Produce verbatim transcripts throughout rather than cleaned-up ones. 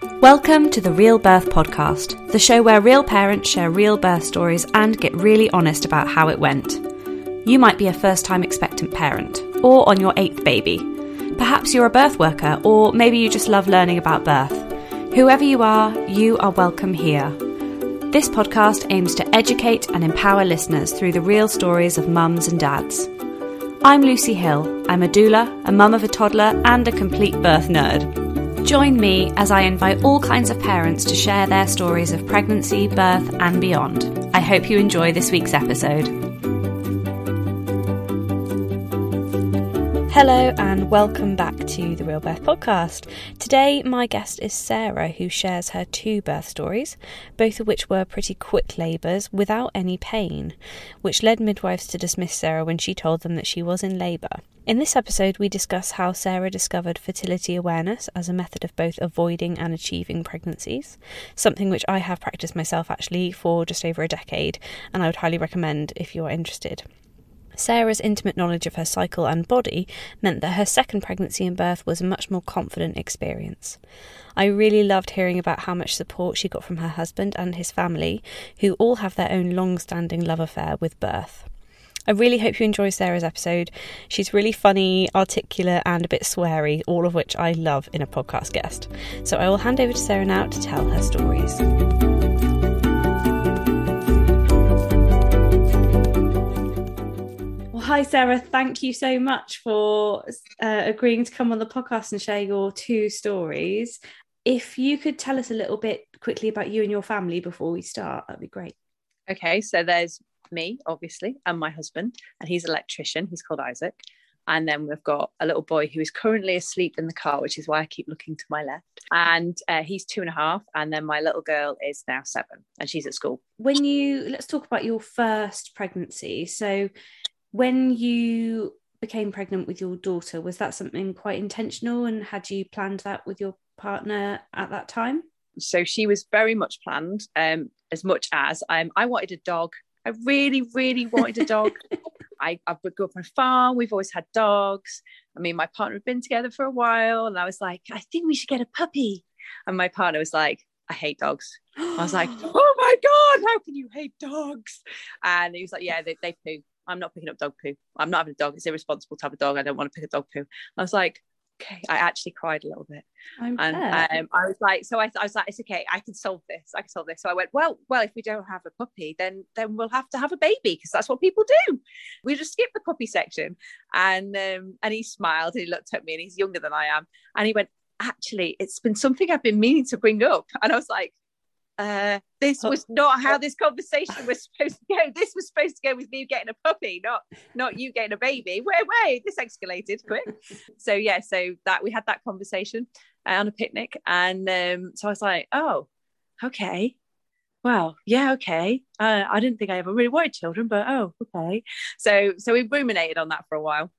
Welcome to the Real Birth Podcast, the show where real parents share real birth stories and get really honest about how it went. You might be a first-time expectant parent, or on your eighth baby. Perhaps you're a birth worker, or maybe you just love learning about birth. Whoever you are, you are welcome here. This podcast aims to educate and empower listeners through the real stories of mums and dads. I'm Lucy Hill. I'm a doula, a mum of a toddler, and a complete birth nerd. Join me as I invite all kinds of parents to share their stories of pregnancy, birth, and beyond. I hope you enjoy this week's episode. Hello and welcome back to the Real Birth Podcast. Today my guest is Sarah, who shares her two birth stories, both of which were pretty quick labours without any pain, which led midwives to dismiss Sarah when she told them that she was in labour. In this episode we discuss how Sarah discovered fertility awareness as a method of both avoiding and achieving pregnancies, something which I have practiced myself actually for just over a decade, and I would highly recommend if you are interested. Sarah's intimate knowledge of her cycle and body meant that her second pregnancy and birth was a much more confident experience. I really loved hearing about how much support she got from her husband and his family, who all have their own long-standing love affair with birth. I really hope you enjoy Sarah's episode. She's really funny, articulate and a bit sweary, all of which I love in a podcast guest. So I will hand over to Sarah now to tell her stories. Hi Sarah, thank you so much for uh, agreeing to come on the podcast and share your two stories. If you could tell us a little bit quickly about you and your family before we start, that'd be great. Okay, so there's me, obviously, and my husband, and he's an electrician. He's called Isaac. And then we've got a little boy who is currently asleep in the car, which is why I keep looking to my left. And uh, he's two and a half. And then my little girl is now seven and she's at school. When you, let's talk about your first pregnancy. So when you became pregnant with your daughter, was that something quite intentional, and had you planned that with your partner at that time? So she was very much planned, um, as much as um, I wanted a dog. I really, really wanted a dog. I, I grew up on a farm. We've always had dogs. I mean, my partner had been together for a while, and I was like, I think we should get a puppy. And my partner was like, I hate dogs. I was like, oh my God, how can you hate dogs? And he was like, yeah, they, they poo. I'm not picking up dog poo. I'm not having a dog. It's irresponsible to have a dog. I don't want to pick up dog poo. I was like, okay. I actually cried a little bit. I'm and um, I was like, so I, I was like, it's okay. I can solve this. I can solve this. So I went, well, well, if we don't have a puppy, then then we'll have to have a baby, because that's what people do. We just skip the puppy section. And um, and he smiled and he looked at me, and he's younger than I am. And he went, actually, it's been something I've been meaning to bring up. And I was like, Uh, this was not how this conversation was supposed to go. This was supposed to go with me getting a puppy, not not you getting a baby. Wait, wait, this escalated quick. So yeah, so that we had that conversation uh, on a picnic, and um, so I was like, oh, okay, well, yeah, okay. Uh, I didn't think I ever really wanted children, but oh, okay. So so we ruminated on that for a while.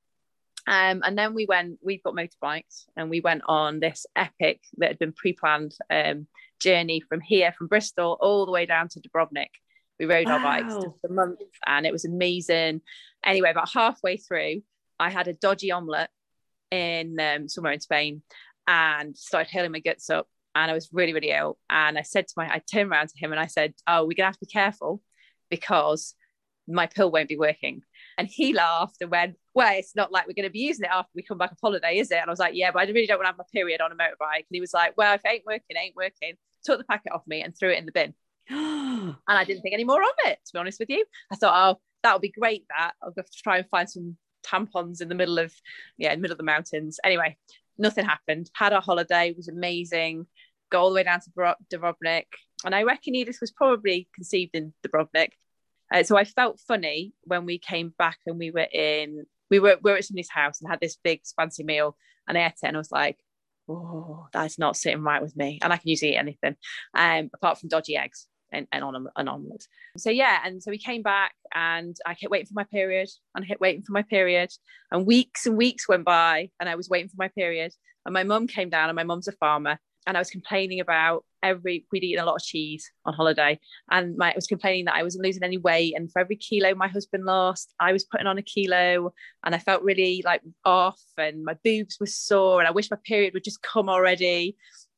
Um, and then we went, we've got motorbikes, and we went on this epic that had been pre-planned um, journey from here, from Bristol, all the way down to Dubrovnik. We rode wow. our bikes just a month, and it was amazing. Anyway, about halfway through, I had a dodgy omelette in um, somewhere in Spain, and started hurling my guts up, and I was really, really ill. And I said to my, I turned around to him and I said, oh, we're going to have to be careful because my pill won't be working. And he laughed and went, well, it's not like we're going to be using it after we come back off holiday, is it? And I was like, yeah, but I really don't want to have my period on a motorbike. And he was like, well, if it ain't working, it ain't working. Took the packet off me and threw it in the bin. And I didn't think any more of it, to be honest with you. I thought, oh, that'll be great, that. I'll have to try and find some tampons in the middle of, yeah, in the middle of the mountains. Anyway, nothing happened. Had our holiday, it was amazing. Go all the way down to Dubrovnik. And I reckon this was probably conceived in Dubrovnik. Uh, so I felt funny when we came back, and we were in, we were, we were at somebody's house and had this big fancy meal, and I ate it and I was like, oh, that's not sitting right with me. And I can usually eat anything, um, apart from dodgy eggs and, and on an omelette. So yeah, and so we came back, and I kept waiting for my period, and I kept waiting for my period, and weeks and weeks went by, and I was waiting for my period. And my mum came down, and my mum's a farmer, and I was complaining about every, we'd eaten a lot of cheese on holiday, and my, I was complaining that I wasn't losing any weight, and for every kilo my husband lost, I was putting on a kilo, and I felt really like off, and my boobs were sore, and I wish my period would just come already.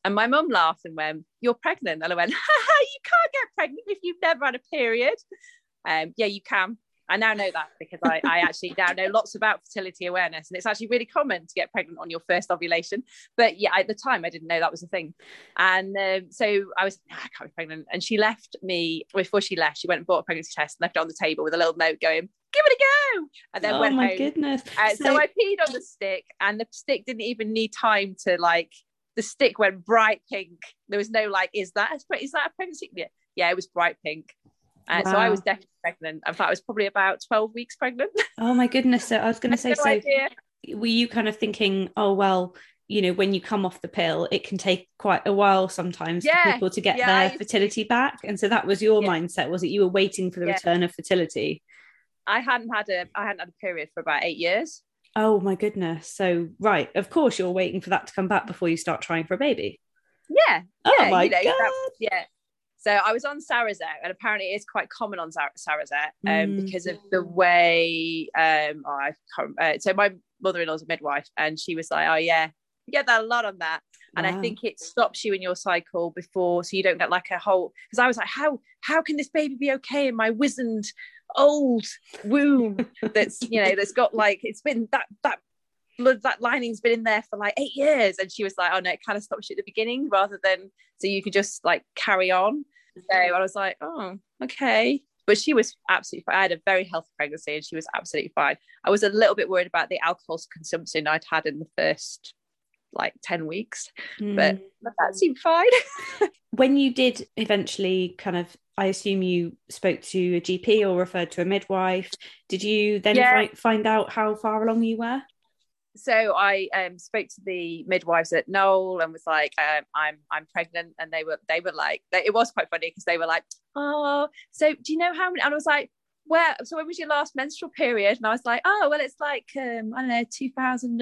And my mum laughed and went, "You're pregnant." And I went, "Haha, you can't get pregnant if you've never had a period." Um, yeah, you can. I now know that because I, I actually now know lots about fertility awareness, and it's actually really common to get pregnant on your first ovulation. But yeah, at the time I didn't know that was a thing. And um, so I was, nah, I can't be pregnant. And she left me, before she left, she went and bought a pregnancy test and left it on the table with a little note going, "Give it a go." And then oh went my home. goodness. Uh, so... so I peed on the stick, and the stick didn't even need time to like, the stick went bright pink. There was no like, is that, is that a pregnancy? Yeah, yeah, it was bright pink. Uh, wow. So I was definitely pregnant. In fact, I was probably about twelve weeks pregnant. Oh my goodness. So I was going to say, no so idea. Were you kind of thinking, oh, well, you know, when you come off the pill, it can take quite a while sometimes yeah. for people to get yeah, their fertility to... back. And so that was your yeah. mindset, was it? You were waiting for the yeah. return of fertility. I hadn't had a, I hadn't had a period for about eight years. Oh my goodness. So, right. Of course, you're waiting for that to come back before you start trying for a baby. Yeah. Oh yeah, my you know, God. That, yeah. So I was on Sarazet, and apparently it is quite common on Sarazet um, mm. because of the way, um, oh, I can't, uh, so my mother-in-law's a midwife, and she was like, "Oh yeah, you get that a lot on that." And wow. I think it stops you in your cycle before, so you don't get like a whole, because I was like, how, how can this baby be okay in my wizened old womb that's, you know, that's got like, it's been that, that, blood, that lining's been in there for like eight years. And she was like, "Oh no, it kind of stops you at the beginning rather than, so you can just like carry on." So I was like, "Oh, okay." But she was absolutely fine. I had a very healthy pregnancy and she was absolutely fine. I was a little bit worried about the alcohol consumption I'd had in the first like ten weeks, mm. but, but that seemed fine. When you did eventually kind of, I assume you spoke to a G P or referred to a midwife, did you then yeah. find, find out how far along you were? So I um, spoke to the midwives at Knoll and was like, um, "I'm I'm pregnant," and they were they were like, they, it was quite funny because they were like, "Oh, so do you know how many?" And I was like, "Where? So when was your last menstrual period?" And I was like, "Oh, well, it's like um, I don't know, two thousand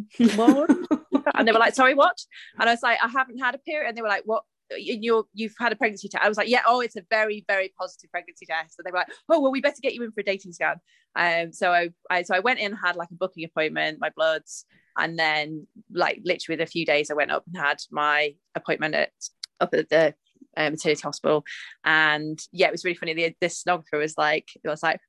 one." And they were like, "Sorry, what?" And I was like, "I haven't had a period." And they were like, "What? You're, you've had a pregnancy test?" I was like, "Yeah, oh, it's a very, very positive pregnancy test." And they were like, "Oh, well, we better get you in for a dating scan." Um, so I, I, so I went in, had like a booking appointment, my bloods, and then like literally within a few days, I went up and had my appointment at up at the um, maternity hospital. And yeah, it was really funny. The, the sonographer was like, it was like,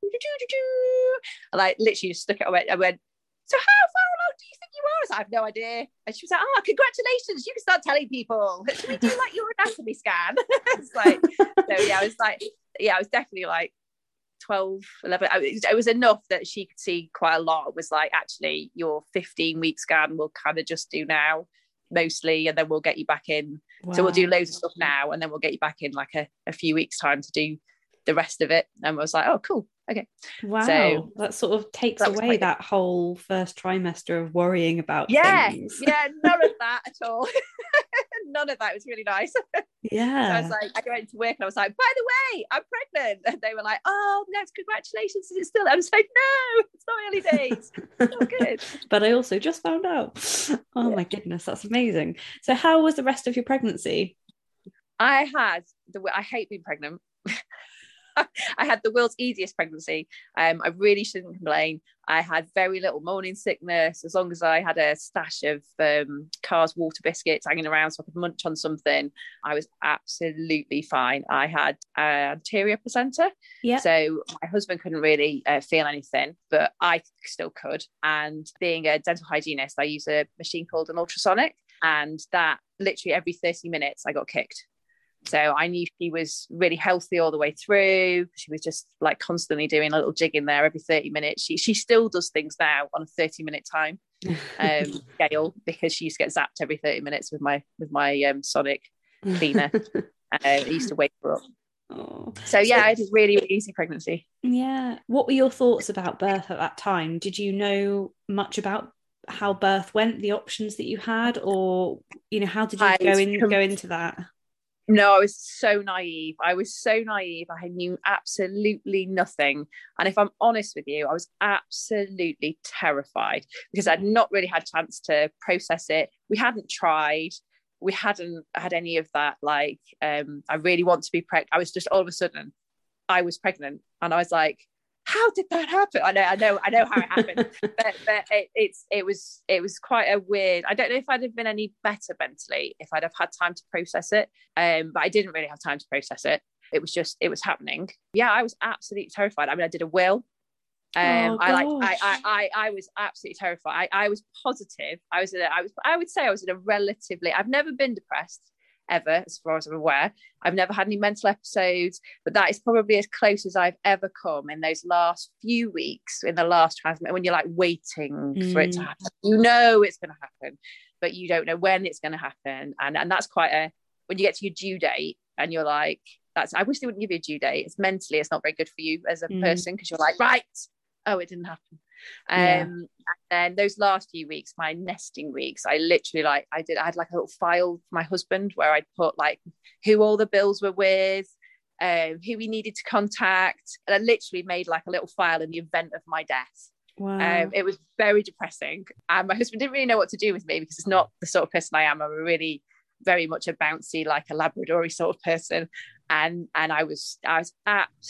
and like literally just stuck it. I went, I went, "So how far along do you think you are?" I was like, "I have no idea." And she was like, "Oh, congratulations, you can start telling people. Should we do like your anatomy scan?" It's like, so yeah, I was like, yeah, I was definitely like twelve, eleven. It was enough that she could see quite a lot. It was like, actually, your fifteen week scan we'll kind of just do now mostly, and then we'll get you back in. Wow. So we'll do loads of stuff now, and then we'll get you back in like a, a few weeks time to do the rest of it. And I was like, "Oh, cool. Okay." Wow. So that sort of takes that away that whole first trimester of worrying about yeah, things. Yeah, none of that at all. None of that. It was really nice. Yeah. So I was like, I went to work and I was like, "By the way, I'm pregnant." And they were like, "Oh, that's congratulations. Is it still?" I was like, "No, it's not early days." Oh, good. But I also just found out. Oh yeah. My goodness, that's amazing. So how was the rest of your pregnancy? I had the, I hate being pregnant. I had the world's easiest pregnancy. Um, I really shouldn't complain. I had very little morning sickness, as long as I had a stash of um, Carr's water biscuits hanging around so I could munch on something. I was absolutely fine. I had uh, anterior placenta. Yeah. So my husband couldn't really uh, feel anything, but I still could. And being a dental hygienist, I use a machine called an ultrasonic, and that literally every thirty minutes I got kicked. So I knew she was really healthy all the way through. She was just like constantly doing a little jig in there every thirty minutes. She she still does things now on a thirty minute time um, scale, because she used to get zapped every thirty minutes with my with my um, sonic cleaner. uh, I used to wake her up. Oh. So yeah, I had a really, really easy pregnancy. Yeah. What were your thoughts about birth at that time? Did you know much about how birth went, the options that you had, or you know, how did you I go in com- go into that? No, I was so naive. I was so naive. I knew absolutely nothing. And if I'm honest with you, I was absolutely terrified because I'd not really had a chance to process it. We hadn't tried. We hadn't had any of that. Like, um, I really want to be pregnant. I was just all of a sudden, I was pregnant. And I was like, how did that happen? I know, I know, I know how it happened, but but it, it's it was it was quite a weird. I don't know if I'd have been any better mentally if I'd have had time to process it, um, but I didn't really have time to process it. It was just it was happening. Yeah, I was absolutely terrified. I mean, I did a will. Um, Oh, I like I, gosh. I I I was absolutely terrified. I, I was positive. I was in a, I was I would say I was in a relatively. I've never been depressed ever, as far as I'm aware. I've never had any mental episodes, but that is probably as close as I've ever come in those last few weeks, in the last transmit, when you're like waiting Mm. for it to happen. You know it's going to happen, but you don't know when it's going to happen. And and that's quite a, when you get to your due date and you're like, that's, I wish they wouldn't give you a due date. It's mentally, it's not very good for you as a Mm. person, because you're like, right, oh, it didn't happen. Um, Yeah. and then those last few weeks, my nesting weeks, I literally like, I did, I had like a little file for my husband where I'd put like who all the bills were with, um, who we needed to contact. And I literally made like a little file in the event of my death. Wow. Um, it was very depressing. And my husband didn't really know what to do with me, because it's not the sort of person I am. I'm a really, very much a bouncy, like a Labrador sort of person. And, and I was, I was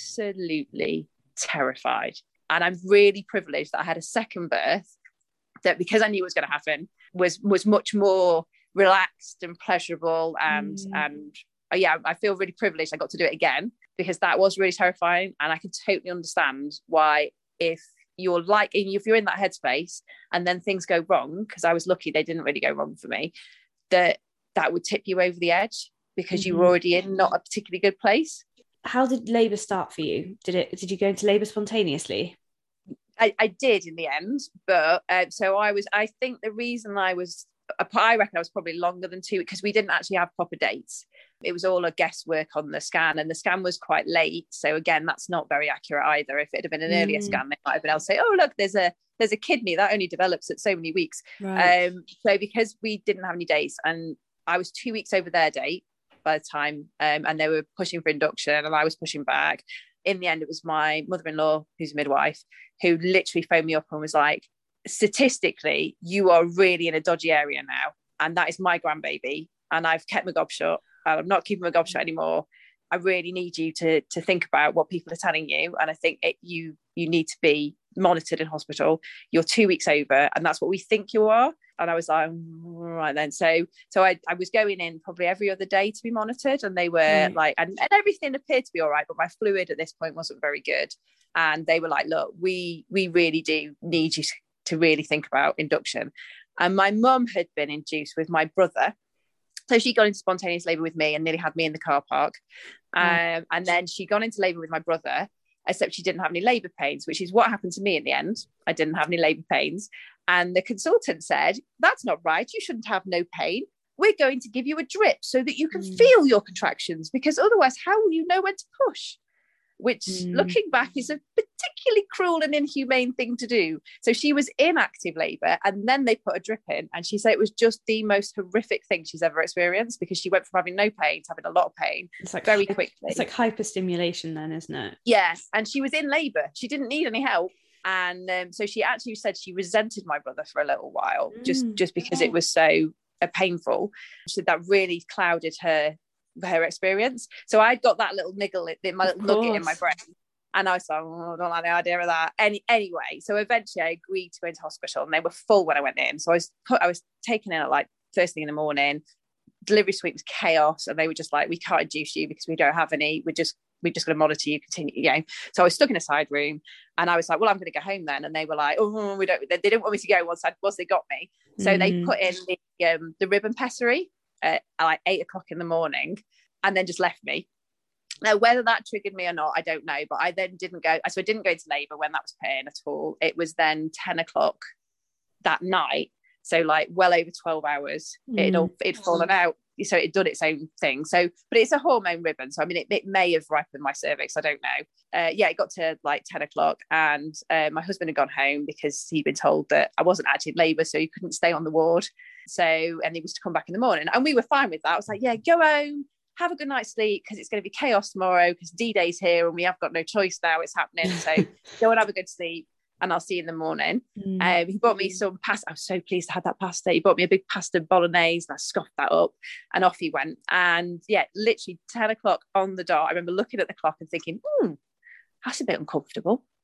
absolutely terrified. And I'm really privileged that I had a second birth that, because I knew it was going to happen, was was much more relaxed and pleasurable. And Mm. and uh, yeah, I feel really privileged I got to do it again, because that was really terrifying. And I can totally understand why, if you're like, if you're in that headspace and then things go wrong, because I was lucky they didn't really go wrong for me, that that would tip you over the edge, because Mm-hmm. you were already in not a particularly good place. How did labour start for you? Did it? Did you go into labour spontaneously? I, I did in the end, but uh, so I was, I think the reason I was, I reckon I was probably longer than two, because we didn't actually have proper dates. It was all a guesswork on the scan, and the scan was quite late. So again, that's not very accurate either. If it had been an mm. earlier scan, they might have been able to say, oh, look, there's a, there's a kidney that only develops at so many weeks. Right. Um, so because we didn't have any dates, and I was two weeks over their date by the time, um, and they were pushing for induction and I was pushing back. In the end, it was my mother-in-law, who's a midwife, who literally phoned me up and was like, statistically, you are really in a dodgy area now. And that is my grandbaby. And I've kept my gob shut. I'm not keeping my gob shut anymore. I really need you to, to think about what people are telling you. And I think it, you, you need to be monitored in hospital. You're two weeks over, and that's what we think you are. And I was like, right then. So, so I, I was going in probably every other day to be monitored, and they were right. like, and, and everything appeared to be all right, but my fluid at this point wasn't very good. And they were like, look, we, we really do need you to really think about induction. And my mum had been induced with my brother. So she got into spontaneous labour with me and nearly had me in the car park. Um, mm. And then she got into labour with my brother, except she didn't have any labour pains, which is what happened to me in the end. I didn't have any labour pains. And the consultant said, that's not right. You shouldn't have no pain. We're going to give you a drip so that you can mm. feel your contractions, because otherwise, how will you know when to push? Which, mm. looking back, is a particularly cruel and inhumane thing to do. So she was in active labour, and then they put a drip in, and she said it was just the most horrific thing she's ever experienced, because she went from having no pain to having a lot of pain it's like very hy- quickly. It's like hyperstimulation then, isn't it? Yes, and she was in labour. She didn't need any help. And um, so she actually said she resented my brother for a little while, mm. just, just because it was so uh, painful. She said that really clouded her her experience. So I got that little niggle in my little nugget in my brain, and I was like, oh, I don't like the idea of that. Any anyway, so eventually I agreed to go into hospital, and they were full when I went in. So I was put, I was taken in at like first thing in the morning. Delivery suite was chaos, and they were just like, we can't induce you because we don't have any. We're just we're just going to monitor you, continue, you know. So I was stuck in a side room, and I was like, well, I'm going to go home then. And they were like, oh, we don't. They didn't want me to go once I once they got me. So mm. they put in the um, the ribbon pessary at like eight o'clock in the morning, and then just left me. Now, whether that triggered me or not, I don't know. But I then didn't go. So I didn't go into labour when that was put in at all. It was then ten o'clock that night. So like well over twelve hours, mm. it'd all it'd fallen out. So it done its own thing. So, but it's a hormone ribbon. So I mean, it, it may have ripened my cervix. I don't know. Uh, yeah, it got to like ten o'clock, and uh, my husband had gone home because he'd been told that I wasn't actually in labour, so he couldn't stay on the ward. So, and he was to come back in the morning, and we were fine with that. I was like, yeah, go home, have a good night's sleep, because it's going to be chaos tomorrow, because D-Day's here and we have got no choice now. It's happening. So go and have a good sleep, and I'll see you in the morning. Mm. Um, he bought me some pasta. I was so pleased to have that pasta. He bought me a big pasta bolognese, and I scoffed that up, and off he went. And yeah, literally ten o'clock on the dot. I remember looking at the clock and thinking, hmm, that's a bit uncomfortable.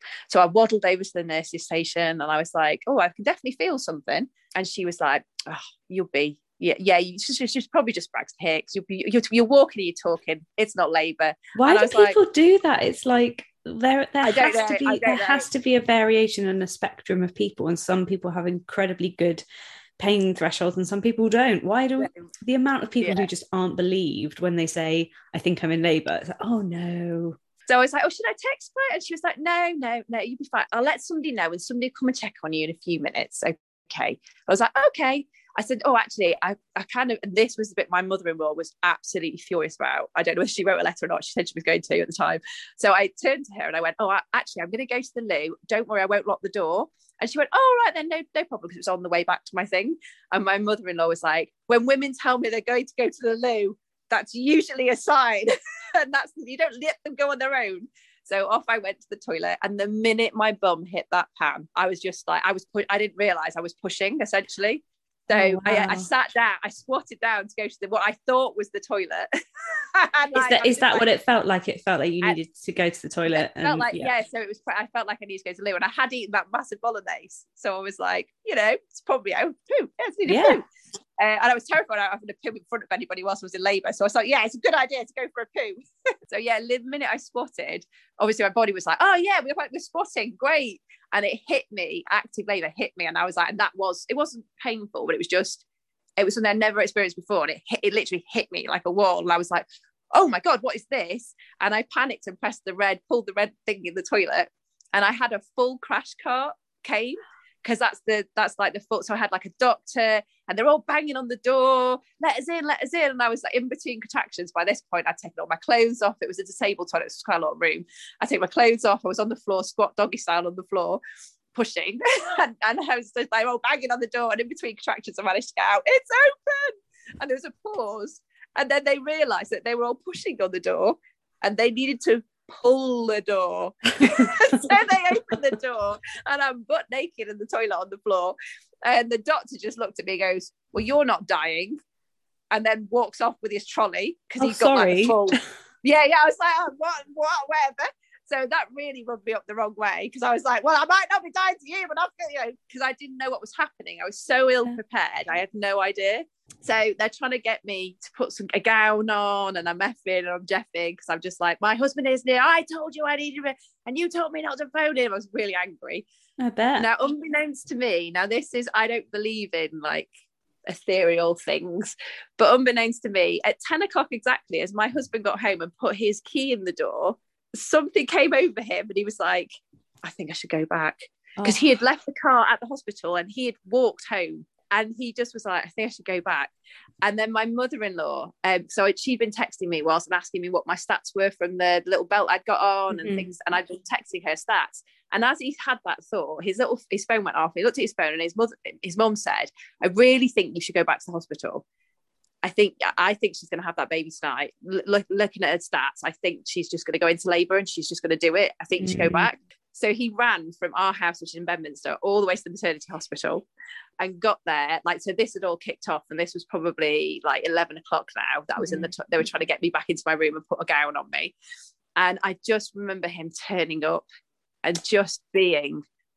So I waddled over to the nurse's station and I was like, oh, I can definitely feel something. And she was like, oh, you'll be, yeah, yeah, you just, just probably just Braxton Hicks. You'll be, you're, you're walking, you're talking. It's not labour. Why and do people like, do that? It's like there, there has know, to be, there know. has to be a variation in a spectrum of people, and some people have incredibly good pain thresholds and some people don't. Why do we, the amount of people yeah. who just aren't believed when they say, I think I'm in labour? It's like, oh no. So I was like, oh, should I text her? And she was like, no, no, no, you'll be fine. I'll let somebody know and somebody will come and check on you in a few minutes. Okay. I was like, okay. I said, oh, actually, I, I kind of, and this was the bit my mother-in-law was absolutely furious about. I don't know if she wrote a letter or not. She said she was going to at the time. So I turned to her and I went, oh, I, actually, I'm going to go to the loo. Don't worry, I won't lock the door. And she went, oh, right, then no, no problem, because it was on the way back to my thing. And my mother-in-law was like, when women tell me they're going to go to the loo, that's usually a sign. And that's, you don't let them go on their own. So off I went to the toilet, and the minute my bum hit that pan, I was just like, I was, pu- I didn't realise I was pushing, essentially. So oh, wow. I, I sat down, I squatted down to go to the, what I thought was the toilet. and, is like, that, is that like, what it felt like? It felt like you needed I, to go to the toilet. It felt and, like, yeah. yeah, so it was, I felt like I needed to go to the loo, and I had eaten that massive bolognese. So I was like, you know, it's probably out poo. Yeah, it's needed yeah. poo. Uh, and I was terrified of having to poo in front of anybody whilst I was in labour. So I was like, yeah, it's a good idea to go for a poo. So yeah, the minute I squatted, obviously my body was like, oh yeah, we're, we're squatting, great. And it hit me, active labour hit me. And I was like, and that was, it wasn't painful, but it was just, it was something I'd never experienced before. And it hit, it literally hit me like a wall. And I was like, oh my God, what is this? And I panicked and pressed the red, pulled the red thing in the toilet. And I had a full crash cart came. Because that's the that's like the full. So I had like a doctor, and they're all banging on the door. Let us in, let us in. And I was like in between contractions. By this point, I'd taken all my clothes off. It was a disabled toilet. It was quite a lot of room. I take my clothes off. I was on the floor, squat doggy style on the floor, pushing, and, and I was just like all banging on the door. And in between contractions, I managed to get out. It's open. And there was a pause, and then they realised that they were all pushing on the door, and they needed to pull the door. So they opened the door, and I'm butt naked in the toilet on the floor, and the doctor just looked at me and goes, well, you're not dying, and then walks off with his trolley because oh, he's got sorry. like a full yeah yeah I was like, oh, what what whatever. So that really rubbed me up the wrong way, because I was like, well, I might not be dying to you, but I'm, you know, because I didn't know what was happening. I was so ill prepared. I had no idea. So they're trying to get me to put some a gown on, and I'm effing and I'm jeffing, because I'm just like, my husband is near. I told you I needed it, and you told me not to phone him. I was really angry. I bet. Now, unbeknownst to me, now this is, I don't believe in like ethereal things, but unbeknownst to me, at ten o'clock exactly, as my husband got home and put his key in the door, something came over him, and he was like, I think I should go back, because oh. he had left the car at the hospital and he had walked home, and he just was like, I think I should go back. And then my mother-in-law, um, so she'd been texting me whilst and asking me what my stats were from the little belt I'd got on mm-hmm. and things, and I'd been texting her stats. And as he had that thought, his little his phone went off. He looked at his phone, and his mother, his mum said, I really think you should go back to the hospital. I think I think she's going to have that baby tonight. Look, looking at her stats, I think she's just going to go into labour and she's just going to do it. I think you should go back. So he ran from our house, which is in Bedminster, all the way to the maternity hospital, and got there. Like, so this had all kicked off, and this was probably like eleven o'clock now. That was mm. in the. T- they were trying to get me back into my room and put a gown on me, and I just remember him turning up and just being.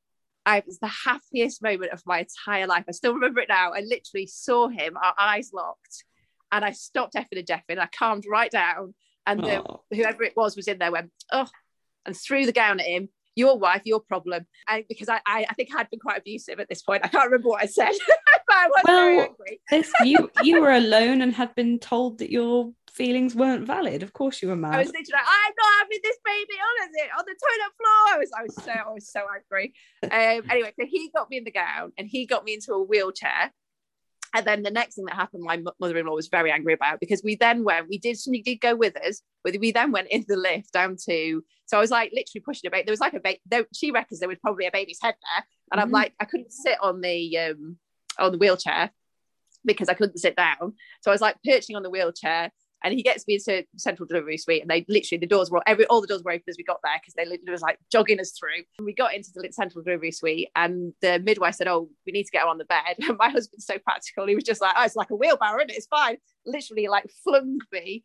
I, it was the happiest moment of my entire life. I still remember it now. I literally saw him, our eyes locked. And I stopped effing and jeffing. I calmed right down. And the, whoever it was was in there, went, oh, and threw the gown at him. Your wife, your problem. And because I, I, I think I had been quite abusive at this point. I can't remember what I said, but I was well, very angry. this, you, you were alone and had been told that your feelings weren't valid. Of course you were mad. I was literally like, I'm not having this baby on, is it? On the toilet floor. I was, I was so, I was so angry. Um, anyway, so he got me in the gown, and he got me into a wheelchair. And then the next thing that happened, my mother-in-law was very angry about, because we then went, we did, somebody did go with us, but we then went in the lift down to, so I was like literally pushing a baby. There was like a baby, she reckons there was probably a baby's head there. And mm-hmm. I'm like, I couldn't sit on the, um, on the wheelchair because I couldn't sit down. So I was like perching on the wheelchair, And he gets me into central delivery suite, and they literally, the doors were, every all the doors were open as we got there, because they literally was like jogging us through. And we got into the central delivery suite, and the midwife said, oh, we need to get her on the bed. And my husband's so practical. He was just like, oh, it's like a wheelbarrow, isn't it? It's fine. Literally like flung me.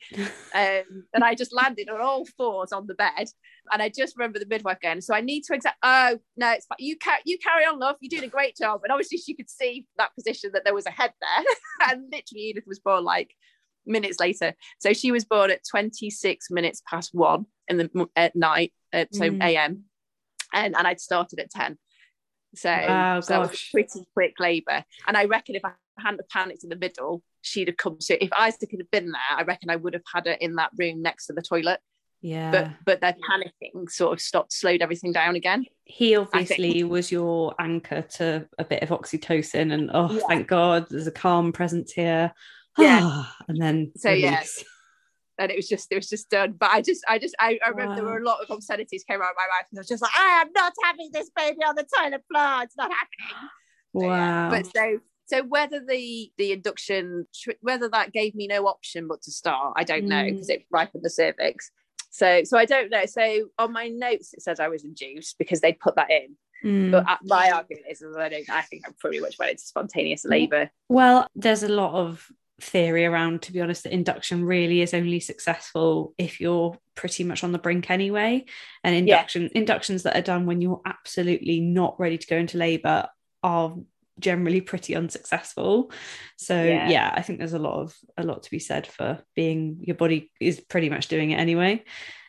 Um, and I just landed on all fours on the bed. And I just remember the midwife going, so I need to exact, oh, no, it's fine. You, ca- you carry on, love. You're doing a great job. And obviously she could see that position, that there was a head there. And literally Edith was born like minutes later. So she was born at twenty-six minutes past one in the at night, at, so Mm. A M, and and I'd started at ten. So, Wow, so it was gosh. a pretty quick labour. And I reckon if I hadn't panicked in the middle, she'd have come to. If Isaac had been there, I reckon I would have had her in that room next to the toilet. Yeah. But but their panicking sort of stopped, slowed everything down again. He obviously was your anchor to a bit of oxytocin, and oh, Yeah. thank God, there's a calm presence here. Yeah. Ah, and then So, yeah. release. And it was just, it was just done. But I just, I just, I, I remember Wow. there were a lot of obscenities came out of my mouth, and I was just like, I am not having this baby on the toilet floor. It's not happening. So, yeah. Wow. But so, so whether the the induction, whether that gave me no option but to start, I don't know, Mm. because it ripened the cervix. So, so I don't know. So on my notes it says I was induced because they'd put that in. Mm. But my argument is that I don't. I think I pretty much went into spontaneous labour. Well, there's a lot of theory around, to be honest, that induction really is only successful if you're pretty much on the brink anyway. And induction yeah. inductions that are done when you're absolutely not ready to go into labour are generally pretty unsuccessful. So yeah. yeah, I think there's a lot of a lot to be said for being, your body is pretty much doing it anyway.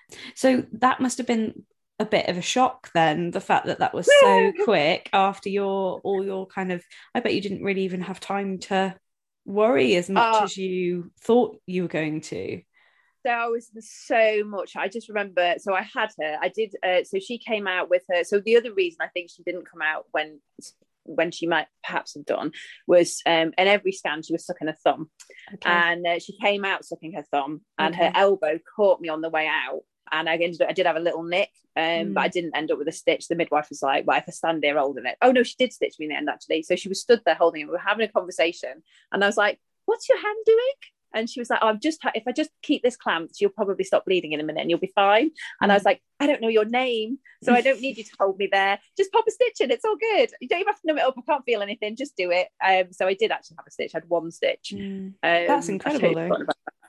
So that must have been a bit of a shock then, the fact that that was so quick after your all your kind of, I bet you didn't really even have time to worry as much uh, as you thought you were going to. There was so much. I just remember, so I had her, I did, uh, so she came out with her, so the other reason I think she didn't come out when when she might perhaps have done was, um, in every scan she was sucking her thumb. Okay. And uh, she came out sucking her thumb, and okay. her elbow caught me on the way out. And I ended up, I did have a little nick, um, mm. but I didn't end up with a stitch. The midwife was like, well, if I stand here holding it. Oh, no, she did stitch me in the end, actually. So she was stood there holding it. We were having a conversation. And I was like, what's your hand doing? And she was like, oh, I'm just, if I just keep this clamped, you'll probably stop bleeding in a minute and you'll be fine. And mm. I was like, I don't know your name, so I don't need you to hold me there. Just pop a stitch in. It's all good. You don't even have to numb it up. I can't feel anything. Just do it. Um, so I did actually have a stitch. I had one stitch. Mm. Um, That's incredible, though.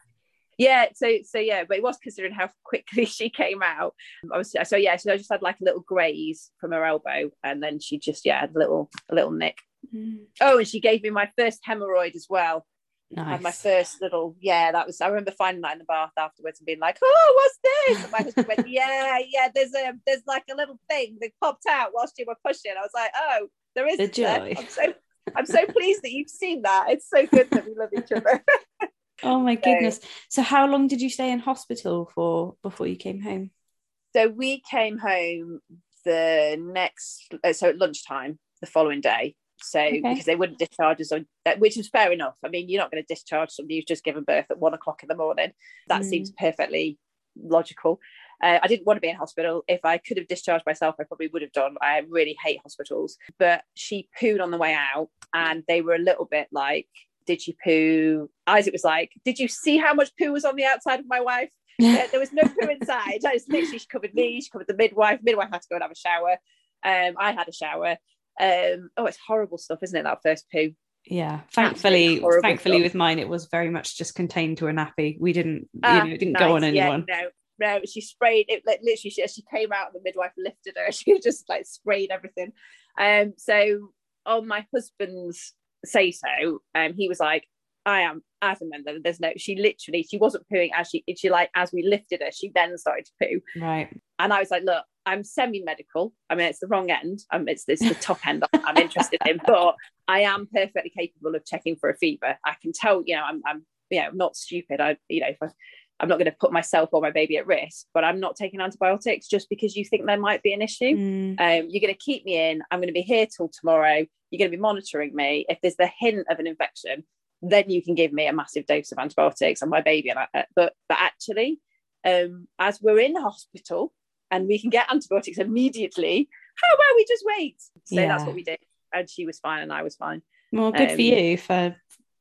Yeah, so so yeah, but it was considering how quickly she came out. I was so yeah, so I just had like a little graze from her elbow, and then she just yeah had a little a little nick. Mm. Oh, and she gave me my first hemorrhoid as well. Nice. I had my first little yeah. That was I remember finding that in the bath afterwards and being like, oh, what's this? And my husband went, yeah, yeah. There's a there's like a little thing that popped out whilst you were pushing. I was like, oh, there is. The joy. I'm so I'm so pleased that you've seen that. It's so good that we love each other. Oh my goodness. So how long did you stay in hospital for before you came home? So we came home the next, so at lunchtime the following day. So okay. because they wouldn't discharge us, on, which is fair enough. I mean, you're not going to discharge somebody who's just given birth at one o'clock in the morning. That mm. seems perfectly logical. Uh, I didn't want to be in hospital. If I could have discharged myself, I probably would have done. I really hate hospitals. But she pooed on the way out, and they were a little bit like, did she poo? Isaac was like, did you see how much poo was on the outside of my wife? there, there was no poo inside. I was literally, she covered me, she covered the midwife. Midwife had to go and have a shower. Um, I had a shower. Um, oh, it's horrible stuff, isn't it? That first poo. Yeah, thankfully, thankfully stuff. With mine, it was very much just contained to a nappy. We didn't, uh, you know, it didn't nice. go on anyone. Yeah, no, no, she sprayed it. Like, literally, she, she came out and the midwife lifted her. She just like sprayed everything. Um, so on my husband's say so, um he was like, I am adamant that there's no, she literally she wasn't pooing as she she like as we lifted her, she then started to poo. Right. And I was like, look, I'm semi-medical, I mean it's the wrong end, um, it's, it's the top end I'm, I'm interested in, but I am perfectly capable of checking for a fever. I can tell, you know, I'm I'm you know not stupid. I you know if I I'm not going to put myself or my baby at risk, but I'm not taking antibiotics just because you think there might be an issue. Mm. Um, you're going to keep me in. I'm going to be here till tomorrow. You're going to be monitoring me. If there's the hint of an infection, then you can give me a massive dose of antibiotics on my baby. And I, but but actually, um, as we're in hospital and we can get antibiotics immediately, how about we just wait? So yeah. That's what we did. And she was fine and I was fine. Well, good um, for you for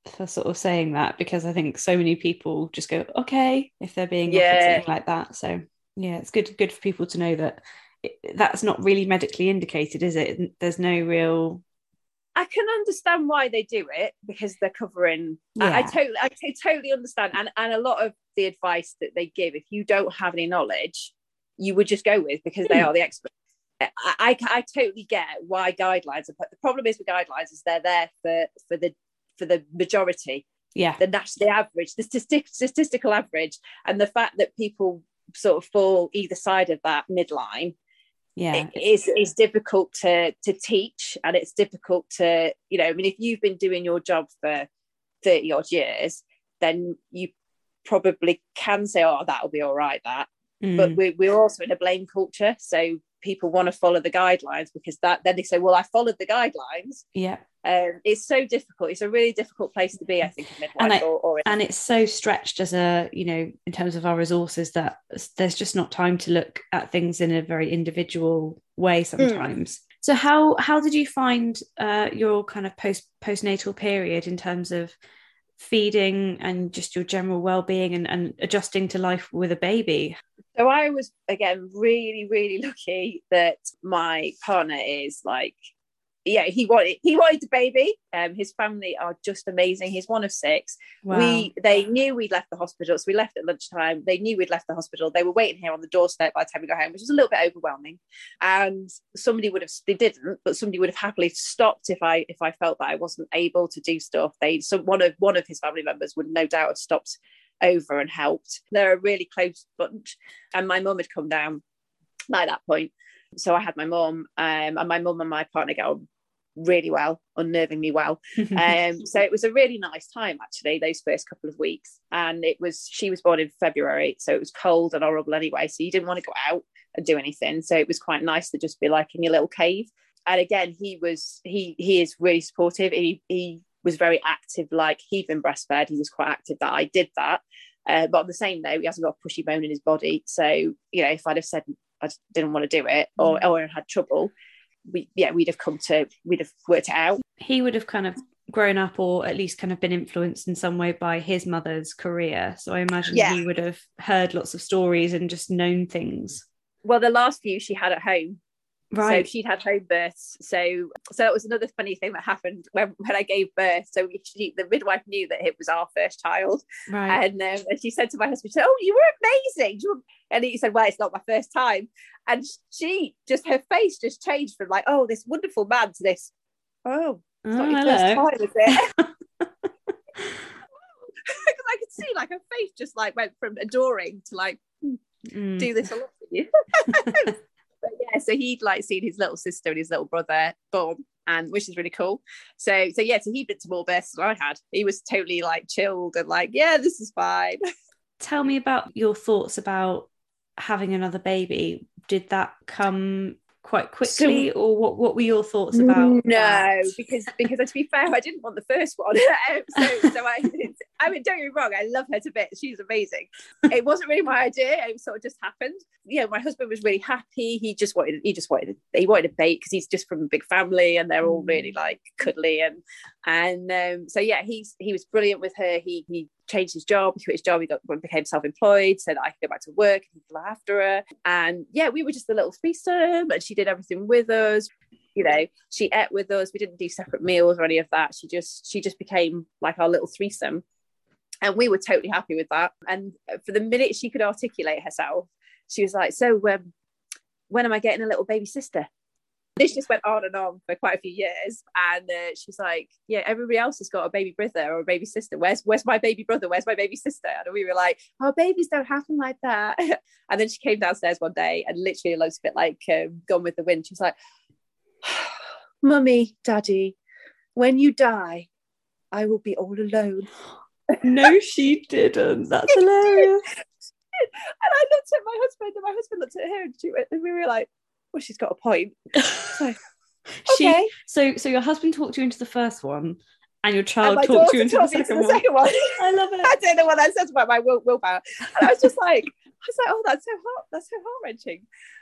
for sort of saying that, because I think so many people just go, okay, if they're being offered Yeah. something like that. So yeah, it's good good for people to know that it, that's not really medically indicated, is it? There's no real. I can understand why they do it, because they're covering. Yeah. I, I totally, I t- totally understand, and and a lot of the advice that they give, if you don't have any knowledge, you would just go with, because they Hmm. are the experts. I, I, I totally get why guidelines are put. The problem is with guidelines is they're there for for the for the majority, Yeah. the national, the average, the statistic, statistical average, and the fact that people sort of fall either side of that midline. Yeah. It is is difficult to to teach, and it's difficult to, you know, I mean, if you've been doing your job for thirty odd years, then you probably can say, oh, that'll be all right, that. Mm. But we, we're also in a blame culture, so people want to follow the guidelines, because that then they say, well, I followed the guidelines. Yeah. Um, it's so difficult. It's a really difficult place to be, I think, in midwife. And, I, or, or in- and it's so stretched as a, you know, in terms of our resources, that there's just not time to look at things in a very individual way sometimes. Mm. So how how did you find uh, your kind of post postnatal period in terms of feeding and just your general well-being and, and adjusting to life with a baby? So I was, again, really, really lucky that my partner is like, yeah, he wanted he wanted a baby. Um, his family are just amazing. He's one of six. Wow. We they knew we'd left the hospital, so we left at lunchtime. They knew we'd left the hospital. They were waiting here on the doorstep by the time we got home, which was a little bit overwhelming. And somebody would have they didn't, but somebody would have happily stopped if I if I felt that I wasn't able to do stuff. They so one of one of his family members would no doubt have stopped over and helped. They're a really close bunch, and my mum had come down by that point. So I had my mum, um, and my mum and my partner got on really well, unnervingly well. Um, so it was a really nice time, actually, those first couple of weeks. And it was, she was born in February, so it was cold and horrible anyway. So you didn't want to go out and do anything. So it was quite nice to just be like in your little cave. And again, he was, he he is really supportive. He he was very active, like he'd been breastfed. He was quite active that I did that. Uh, but on the same note, he hasn't got a pushy bone in his body. So, you know, if I'd have said I didn't want to do it, or, or had trouble, we yeah we'd have come to we'd have worked it out. He would have kind of grown up, or at least kind of been influenced in some way by his mother's career, so I imagine yeah. he would have heard lots of stories and just known things. Well, the last few she had at home, right? So she'd had home births, so so that was another funny thing that happened when, when I gave birth. So she, the midwife knew that it was our first child, right? And, um, and she said to my husband, she said, "Oh, you were amazing." And he said, "Well, it's not my first time." And she just, her face just changed from like, "Oh, this wonderful man," to this, "Oh, it's not oh, your hello. first time, is it?" Because I could see like her face just like went from adoring to like, mm. do this a lot for you. But yeah, so he'd like seen his little sister and his little brother born, and which is really cool. So so yeah, so he'd been to more births than I had. He was totally like chilled and like, yeah, this is fine. Tell me about your thoughts about having another baby. Did that come quite quickly, so, or what what were your thoughts about no that? because because to be fair, I didn't want the first one. so so I I mean, don't get me wrong, I love her to bits, she's amazing. It wasn't really my idea, it sort of just happened. Yeah, my husband was really happy. He just wanted he just wanted he wanted a baby because he's just from a big family and they're all really like cuddly, and and um, so yeah, he's he was brilliant with her. He he changed his job, he quit his job, he got became self-employed so that I could go back to work and he could look after her. And yeah, we were just a little threesome, and she did everything with us. You know, she ate with us. We didn't do separate meals or any of that. She just she just became like our little threesome, and we were totally happy with that. And for the minute she could articulate herself, she was like, "So um, when am I getting a little baby sister?" This just went on and on for quite a few years, and uh, she's like, "Yeah, everybody else has got a baby brother or a baby sister. Where's where's my baby brother? Where's my baby sister?" And we were like, "Oh, babies don't happen like that." And then she came downstairs one day and literally looked a bit like um, Gone with the Wind. She was like, "Mummy, Daddy, when you die, I will be all alone." No, she didn't. That's hilarious. And I looked at my husband, and my husband looked at her, and, she went, and we were like, "Well, she's got a point." So, she, okay. So, so your husband talked you into the first one, and your child and talked you into the, second, second into the second one. I love it. I don't know what that says about my will willpower. And I was just like, I was like, "Oh, that's so hot. That's so heart wrenching."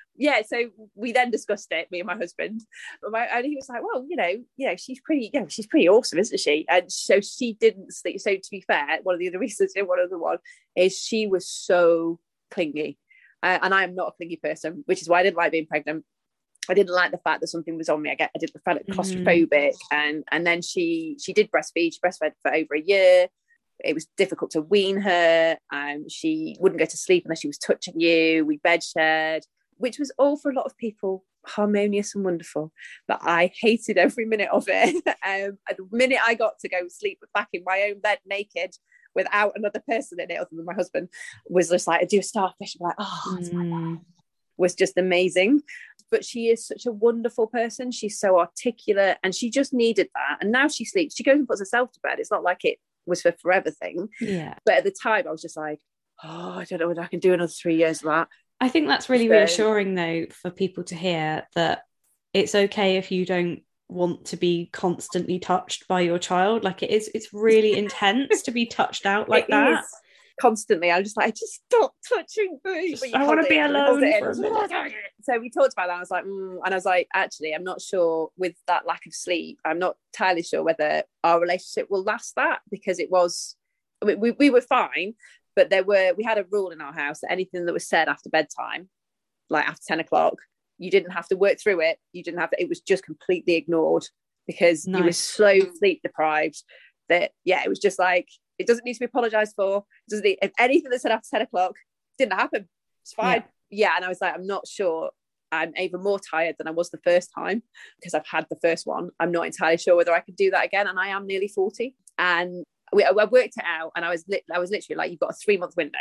yeah, so we then discussed it, me and my husband, and, my, and he was like, well, you know, you know, she's pretty, you know, she's pretty awesome, isn't she? And so she didn't sleep. So to be fair, one of the other reasons, one other one is she was so clingy, uh, and I am not a clingy person, which is why I didn't like being pregnant. I didn't like the fact that something was on me. I get, I did felt it claustrophobic, mm. and and then she she did breastfeed. She breastfed for over a year. It was difficult to wean her. Um, she wouldn't go to sleep unless she was touching you. We bed shared, which was all for a lot of people harmonious and wonderful. But I hated every minute of it. um, the minute I got to go sleep back in my own bed naked without another person in it other than my husband, was just like, I do a starfish. I'm like, oh, mm. was just amazing. But she is such a wonderful person. She's so articulate, and she just needed that. And now she sleeps. She goes and puts herself to bed. It's not like it was for forever thing. Yeah. But at the time, I was just like, oh, I don't know whether I can do another three years of that. I think that's really so, reassuring, though, for people to hear that it's okay if you don't want to be constantly touched by your child. Like it is, it's really intense to be touched out like it that. Is. Constantly, I'm just like, just stop touching me. Just, I want to be alone. For a minute. So we talked about that. I was like, mm, and I was like, actually, I'm not sure with that lack of sleep. I'm not entirely sure whether our relationship will last that, because it was, we, we, we were fine, but there were, we had a rule in our house that anything that was said after bedtime, like after ten o'clock, you didn't have to work through it. You didn't have to, it was just completely ignored, because nice. You were so sleep deprived that, yeah, it was just like, it doesn't need to be apologized for. It doesn't need, if anything that said after ten o'clock didn't happen, it's fine. Yeah. yeah. And I was like, I'm not sure. I'm even more tired than I was the first time, because I've had the first one. I'm not entirely sure whether I could do that again. And I am nearly forty. And we, I worked it out, and I was, li- I was literally like, you've got a three month window.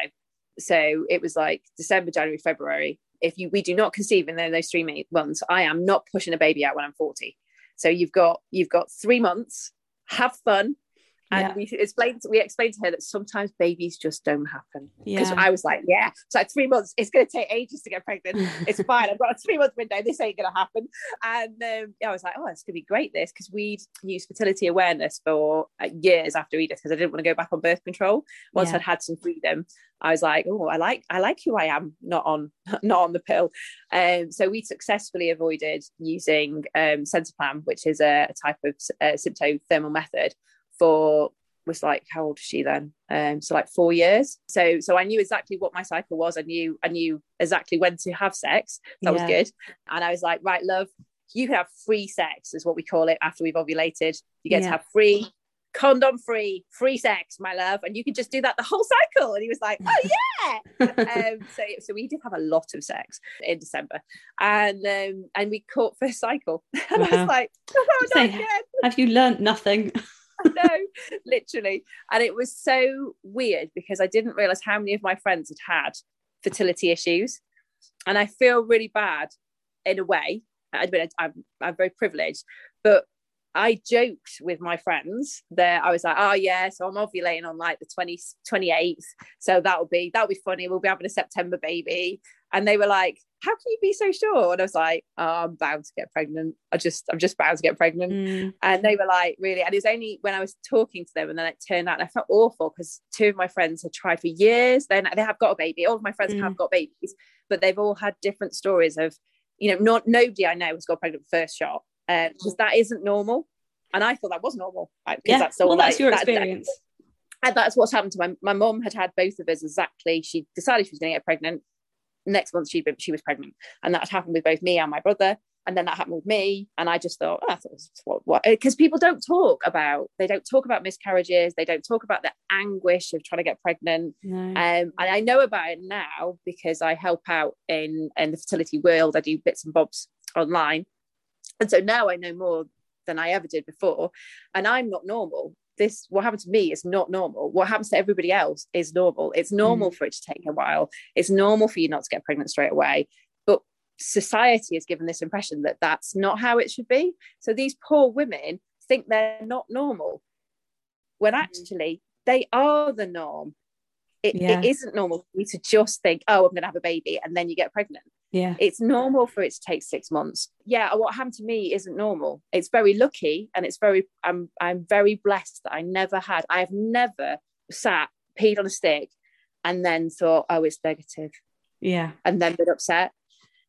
So it was like December, January, February. If you, we do not conceive in those three months, I am not pushing a baby out when I'm forty. So you've got, you've got three months, have fun. And yeah. we explained we explained to her that sometimes babies just don't happen. Because yeah. I was like, yeah, it's like three months. It's going to take ages to get pregnant. It's fine. I've got a three month window. This ain't going to happen. And um, yeah, I was like, oh, it's going to be great. This, because we'd used fertility awareness for uh, years after Edith, because I didn't want to go back on birth control. Once yeah. I'd had some freedom, I was like, oh, I like I like who I am, not on not on the pill. Um, so we successfully avoided using um, Centiplam, which is a, a type of uh, symptothermal method. For was like, how old was she then? Um, so like four years. So so I knew exactly what my cycle was. I knew I knew exactly when to have sex. That yeah. was good. And I was like, right, love, you can have free sex, is what we call it after we've ovulated. You get yeah. to have free, condom free, free sex, my love, and you can just do that the whole cycle. And he was like, oh yeah. um, so so we did have a lot of sex in December, and um, and we caught first cycle. And wow. I was like, oh, not again. Have you learnt nothing? No, literally. And it was so weird, because I didn't realize how many of my friends had had fertility issues, and I feel really bad in a way. I mean, I'm, I'm very privileged, but I joked with my friends that I was like, oh yeah, so I'm ovulating on like the twentieth, twenty-eighth, so that'll be that'll be funny, we'll be having a September baby. And they were like, how can you be so sure? And I was like, oh, I'm bound to get pregnant. I just, I'm just bound to get pregnant. Mm. And they were like, really? And it was only when I was talking to them, and then it turned out, and I felt awful, because two of my friends had tried for years. Then they have got a baby. All of my friends mm. have got babies, but they've all had different stories of, you know, not nobody I know has got pregnant first shot, uh, because that isn't normal. And I thought that was normal. Like, yeah, that's all well, like, that's your that, experience. That, and that's what's happened to my my mum. Had had both of us exactly. She decided she was going to get pregnant. Next month she she was pregnant, and that had happened with both me and my brother, and then that happened with me. And I just thought, oh, I thought what what because people don't talk about they don't talk about miscarriages, they don't talk about the anguish of trying to get pregnant. No. Um, and I know about it now because I help out in in the fertility world. I do bits and bobs online, and so now I know more than I ever did before. And I'm not normal. This, what happened to me is not normal. What happens to everybody else is normal. It's normal mm. for it to take a while. It's normal for you not to get pregnant straight away. But society has given this impression that that's not how it should be. So these poor women think they're not normal, when actually they are the norm. It, yeah. it isn't normal for you to just think, oh, I'm going to have a baby, and then you get pregnant. Yeah, it's normal for it to take six months. Yeah, what happened to me isn't normal. It's very lucky, and it's very. I'm I'm very blessed that I never had. I have never sat, peed on a stick, and then thought, oh, it's negative. Yeah, and then been upset.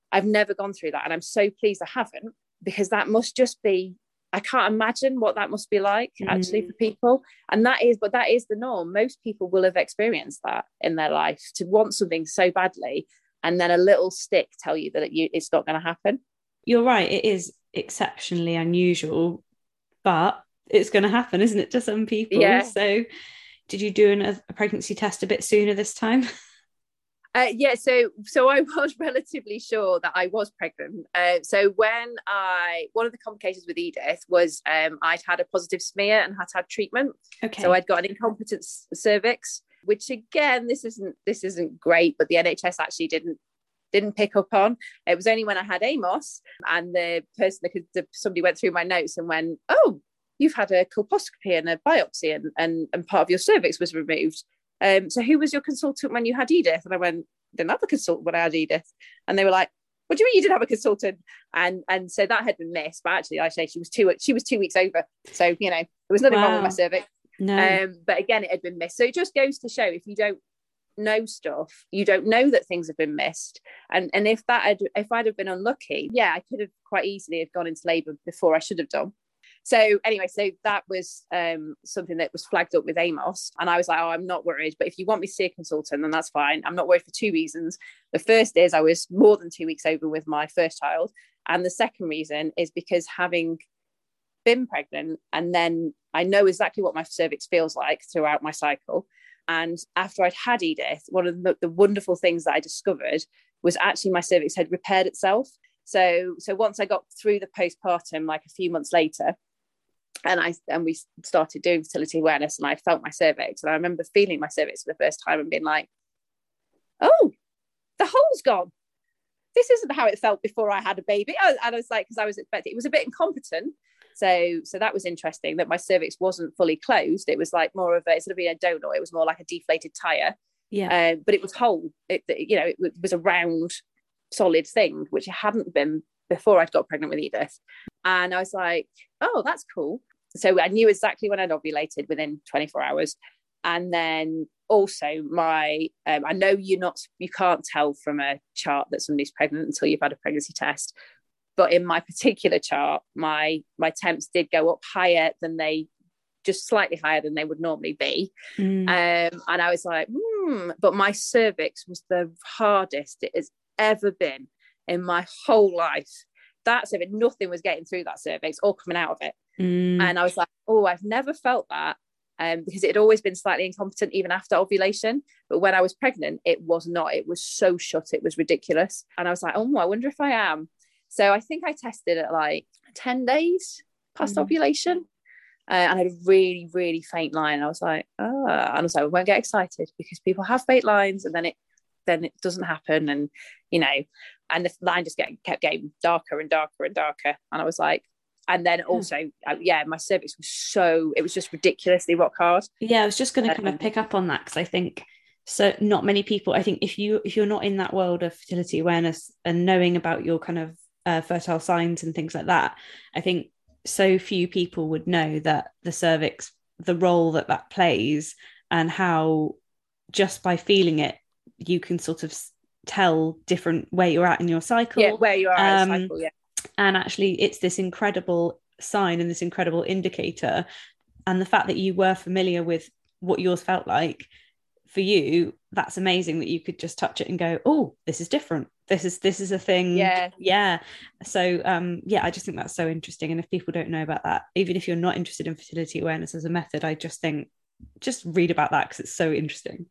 I've never gone through that. And I'm so pleased I haven't, because that must just be, I can't imagine what that must be like actually mm. for people. And that is, but that is the norm. Most people will have experienced that in their life, to want something so badly and then a little stick tell you that it, you, it's not going to happen. You're right. It is exceptionally unusual, but it's going to happen, isn't it, to some people? Yeah. So did you do an, a pregnancy test a bit sooner this time? Uh, yeah, so so I was relatively sure that I was pregnant. Uh, so when I, one of the complications with Edith was um, I'd had a positive smear and had to have treatment. Okay. So I'd got an incompetent cervix, which again, this isn't this isn't great, but the N H S actually didn't didn't pick up on. It was only when I had Amos and the person that could, the, somebody went through my notes and went, oh, you've had a colposcopy and a biopsy and and, and part of your cervix was removed. Um, so who was your consultant when you had Edith? And I went, didn't have a consultant when I had Edith. And they were like, what do you mean you didn't have a consultant? And and so that had been missed. But actually, I say she was two she was two weeks over. So, you know, there was nothing wow. wrong with my cervix. No. Um, but again, it had been missed. So it just goes to show, if you don't know stuff, you don't know that things have been missed. And and if that had, if I'd have been unlucky, yeah, I could have quite easily have gone into labour before I should have done. So anyway, so that was um, something that was flagged up with Amos. And I was like, oh, I'm not worried. But if you want me to see a consultant, then that's fine. I'm not worried for two reasons. The first is I was more than two weeks over with my first child. And the second reason is because having been pregnant, and then I know exactly what my cervix feels like throughout my cycle. And after I'd had Edith, one of the, the wonderful things that I discovered was actually my cervix had repaired itself. So, so once I got through the postpartum, like a few months later, and I and we started doing fertility awareness, and I felt my cervix, and I remember feeling my cervix for the first time and being like, oh, the hole's gone. This isn't how it felt before I had a baby. And I was like, because I was expecting, it was a bit incompetent. So, so that was interesting that my cervix wasn't fully closed. It was like more of a, instead of being a donut, it was more like a deflated tire. Yeah. Um, but it was whole. It, you know, it was a round, solid thing, which it hadn't been before I'd got pregnant with Edith. And I was like, oh, that's cool. So I knew exactly when I'd ovulated within twenty-four hours. And then also my, um, I know you're not, you can't tell from a chart that somebody's pregnant until you've had a pregnancy test. But in my particular chart, my, my temps did go up higher than they, just slightly higher than they would normally be. Mm. Um, and I was like, hmm, but my cervix was the hardest it has ever been in my whole life. That cervix, nothing was getting through that cervix or coming out of it. Mm. And I was like, oh, I've never felt that, um, because it had always been slightly incompetent even after ovulation. But when I was pregnant, it was not. It was so shut. It was ridiculous. And I was like, oh, I wonder if I am. So I think I tested at like ten days past mm. ovulation. Uh, and I had a really, really faint line. I was like, oh, and I was like, I won't get excited because people have faint lines and then it then it doesn't happen. And, you know, and the line just get, kept getting darker and darker and darker. And I was like, and then also, uh, yeah, my cervix was so, it was just ridiculously rock hard. Yeah, I was just going to kind um, of pick up on that because I think so not many people, I think if, you, if you're not in that world of fertility awareness and knowing about your kind of uh, fertile signs and things like that, I think so few people would know that the cervix, the role that that plays and how just by feeling it, you can sort of tell different where you're at in your cycle. Yeah, where you are um, in cycle, yeah. And actually it's this incredible sign and this incredible indicator. And the fact that you were familiar with what yours felt like for you, that's amazing that you could just touch it and go, oh, this is different. This is, this is a thing. Yeah. Yeah. So, um, yeah, I just think that's so interesting. And if people don't know about that, even if you're not interested in fertility awareness as a method, I just think, just read about that because it's so interesting.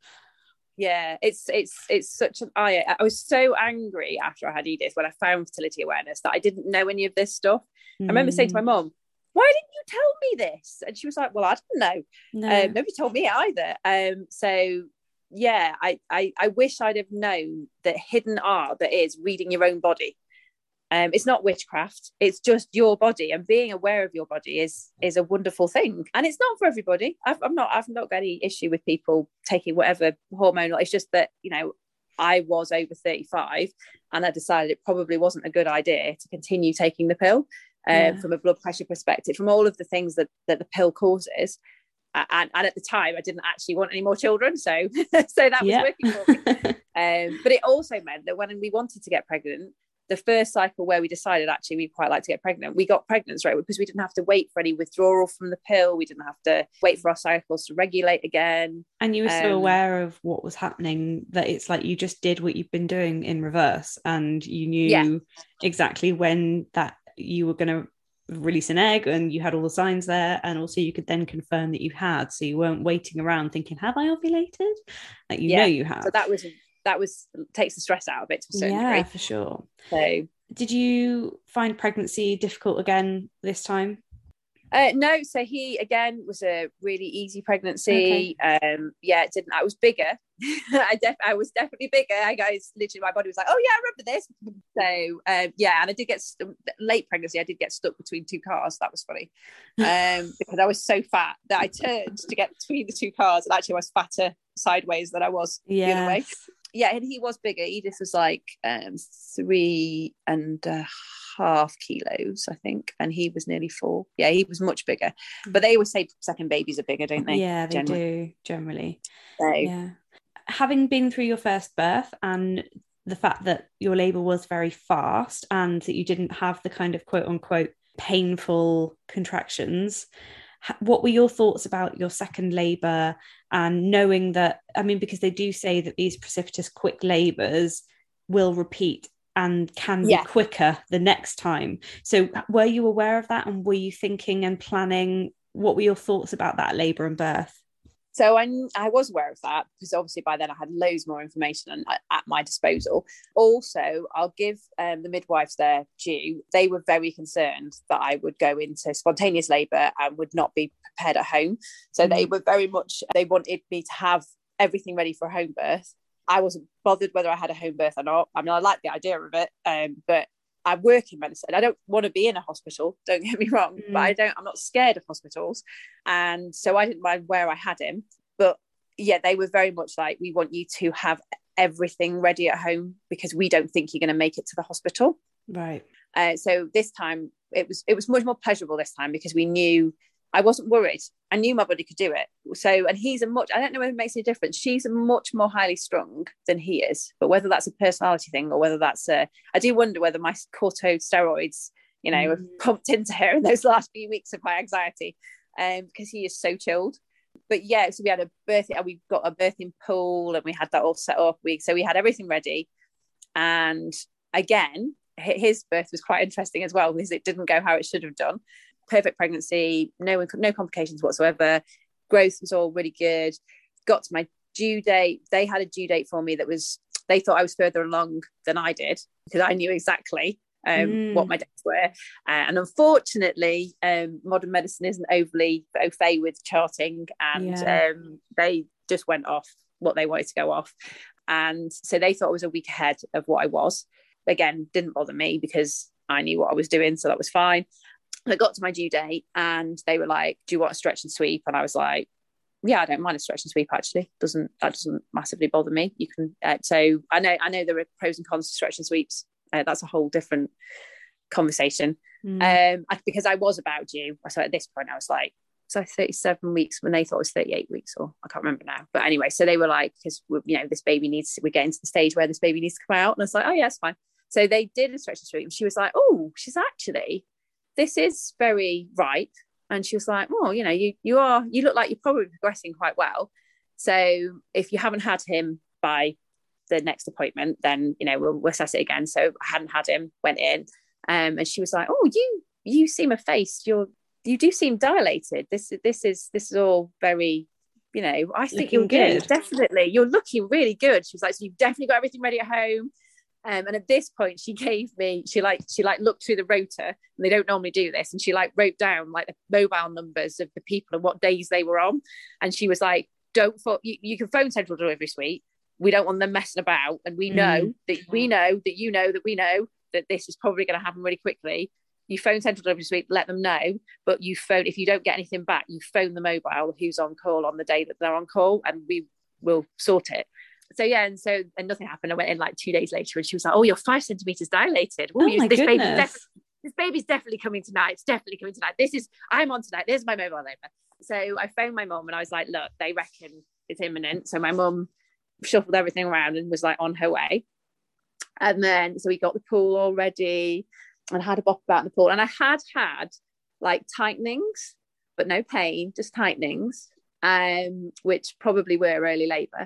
Yeah, it's it's it's such an eye. I was so angry after I had Edith when I found fertility awareness that I didn't know any of this stuff. Mm. I remember saying to my mum, why didn't you tell me this? And she was like, well, I didn't know. No. Um, nobody told me either. Um, so yeah, I, I I wish I'd have known the hidden art that is reading your own body. Um, it's not witchcraft. It's just your body, and being aware of your body is is a wonderful thing. And it's not for everybody. I've, I'm not. I've not got any issue with people taking whatever hormonal. It's just that, you know, I was over thirty-five, and I decided it probably wasn't a good idea to continue taking the pill. Um, yeah. From a blood pressure perspective, from all of the things that that the pill causes. And, and at the time, I didn't actually want any more children, so so that was yeah. working for me. Um, but it also meant that when we wanted to get pregnant, the first cycle where we decided actually we'd quite like to get pregnant, we got pregnant straight away because we didn't have to wait for any withdrawal from the pill. We didn't have to wait for our cycles to regulate again. And you were Um, so aware of what was happening that it's like you just did what you've been doing in reverse, and you knew Yeah. exactly when that you were going to release an egg, and you had all the signs there, and also you could then confirm that you had, so you weren't waiting around thinking, have I ovulated? Like, you yeah. know you have. So that was that was takes the stress out of it to a certain yeah degree. for sure. So did you find pregnancy difficult again this time? Uh, no, so he again was a really easy pregnancy. Okay. Um, yeah, it didn't. I was bigger. I def- I was definitely bigger. I guys literally, my body was like, oh yeah, I remember this. So um, yeah, and I did get st- late pregnancy. I did get stuck between two cars. That was funny, um, because I was so fat that I turned to get between the two cars, and actually I was fatter sideways than I was yes. the other way. Yeah, and he was bigger. Edith was like um, three and a half kilos, I think, and he was nearly four. Yeah, he was much bigger. But they always say second babies are bigger, don't they? Yeah, they generally. do generally. So, yeah. Having been through your first birth, and the fact that your labour was very fast, and that you didn't have the kind of quote unquote painful contractions, what were your thoughts about your second labour, and knowing that, I mean, because they do say that these precipitous quick labours will repeat and can be yeah. quicker the next time. So were you aware of that, and were you thinking and planning? What were your thoughts about that labour and birth? So I, I was aware of that, because obviously by then I had loads more information at, at my disposal. Also, I'll give um, the midwives their due. They were very concerned that I would go into spontaneous labour and would not be prepared at home. So mm. they were very much, they wanted me to have everything ready for a home birth. I wasn't bothered whether I had a home birth or not. I mean, I like the idea of it, um, but I work in medicine. I don't want to be in a hospital, don't get me wrong, mm. but I don't, I'm not scared of hospitals. And so I didn't mind where I had him. But yeah, they were very much like, we want you to have everything ready at home because we don't think you're going to make it to the hospital. Right. Uh, so this time it was, it was much more pleasurable this time, because we knew, I wasn't worried. I knew my body could do it. So, and he's a much, I don't know whether it makes any difference. She's a much more highly strung than he is, but whether that's a personality thing or whether that's a, I do wonder whether my corticosteroids, you know, mm. have pumped into her in those last few weeks of my anxiety, um, because he is so chilled. But yeah, so we had a birthing, we got a birthing pool, and we had that all set up. We, so we had everything ready. And again, his birth was quite interesting as well, because it didn't go how it should have done. Perfect pregnancy, no no complications whatsoever. Growth was all really good. Got to my due date. They had a due date for me that was, they thought I was further along than I did, because I knew exactly um, mm. what my dates were. Uh, and unfortunately, um, modern medicine isn't overly au fait with charting, and yeah. um, they just went off what they wanted to go off. And so they thought I was a week ahead of what I was. Again, didn't bother me because I knew what I was doing, so that was fine. I got to my due date and they were like, do you want a stretch and sweep? And I was like, yeah, I don't mind a stretch and sweep, actually. Doesn't that doesn't massively bother me. You can uh, so I know I know there are pros and cons to stretch and sweeps. Uh, that's a whole different conversation. Mm. Um, I, because I was about due. So at this point I was like, so thirty-seven weeks when they thought it was thirty-eight weeks, or I can't remember now. But anyway, so they were like, because you know, this baby needs, we're getting to the stage where this baby needs to come out. And I was like, oh yeah, it's fine. So they did a stretch and sweep. And she was like, oh, she's actually, this is very ripe. And she was like, well, you know, you you are, you look like you're probably progressing quite well. So if you haven't had him by the next appointment, then, you know, we'll, we'll assess it again. So I hadn't had him, went in. Um, and she was like, oh, you, you seem effaced. You're, you do seem dilated. This, this is, this is all very, you know, I think you're good. Definitely. You're looking really good. She was like, so you've definitely got everything ready at home. Um, and at this point she gave me, she like, she like looked through the rota, and they don't normally do this. And she like wrote down like the mobile numbers of the people and what days they were on. And she was like, don't, fo- you, you can phone Central Delivery Suite. We don't want them messing about. And we know mm. that we know that you know that we know that this is probably going to happen really quickly. You phone Central Delivery Suite, let them know, but you phone, if you don't get anything back, you phone the mobile who's on call on the day that they're on call, and we will sort it. So yeah, and so and nothing happened. I went in like two days later, and she was like, "Oh, you're five centimeters dilated. Ooh, oh my this goodness. baby's def- this baby's definitely coming tonight. It's definitely coming tonight. This is I'm on tonight. There's my mobile number." So I phoned my mum, and I was like, "Look, they reckon it's imminent." So my mum shuffled everything around and was like on her way. And then, so we got the pool all ready and had a bop about in the pool. And I had had like tightenings, but no pain, just tightenings, um, which probably were early labour.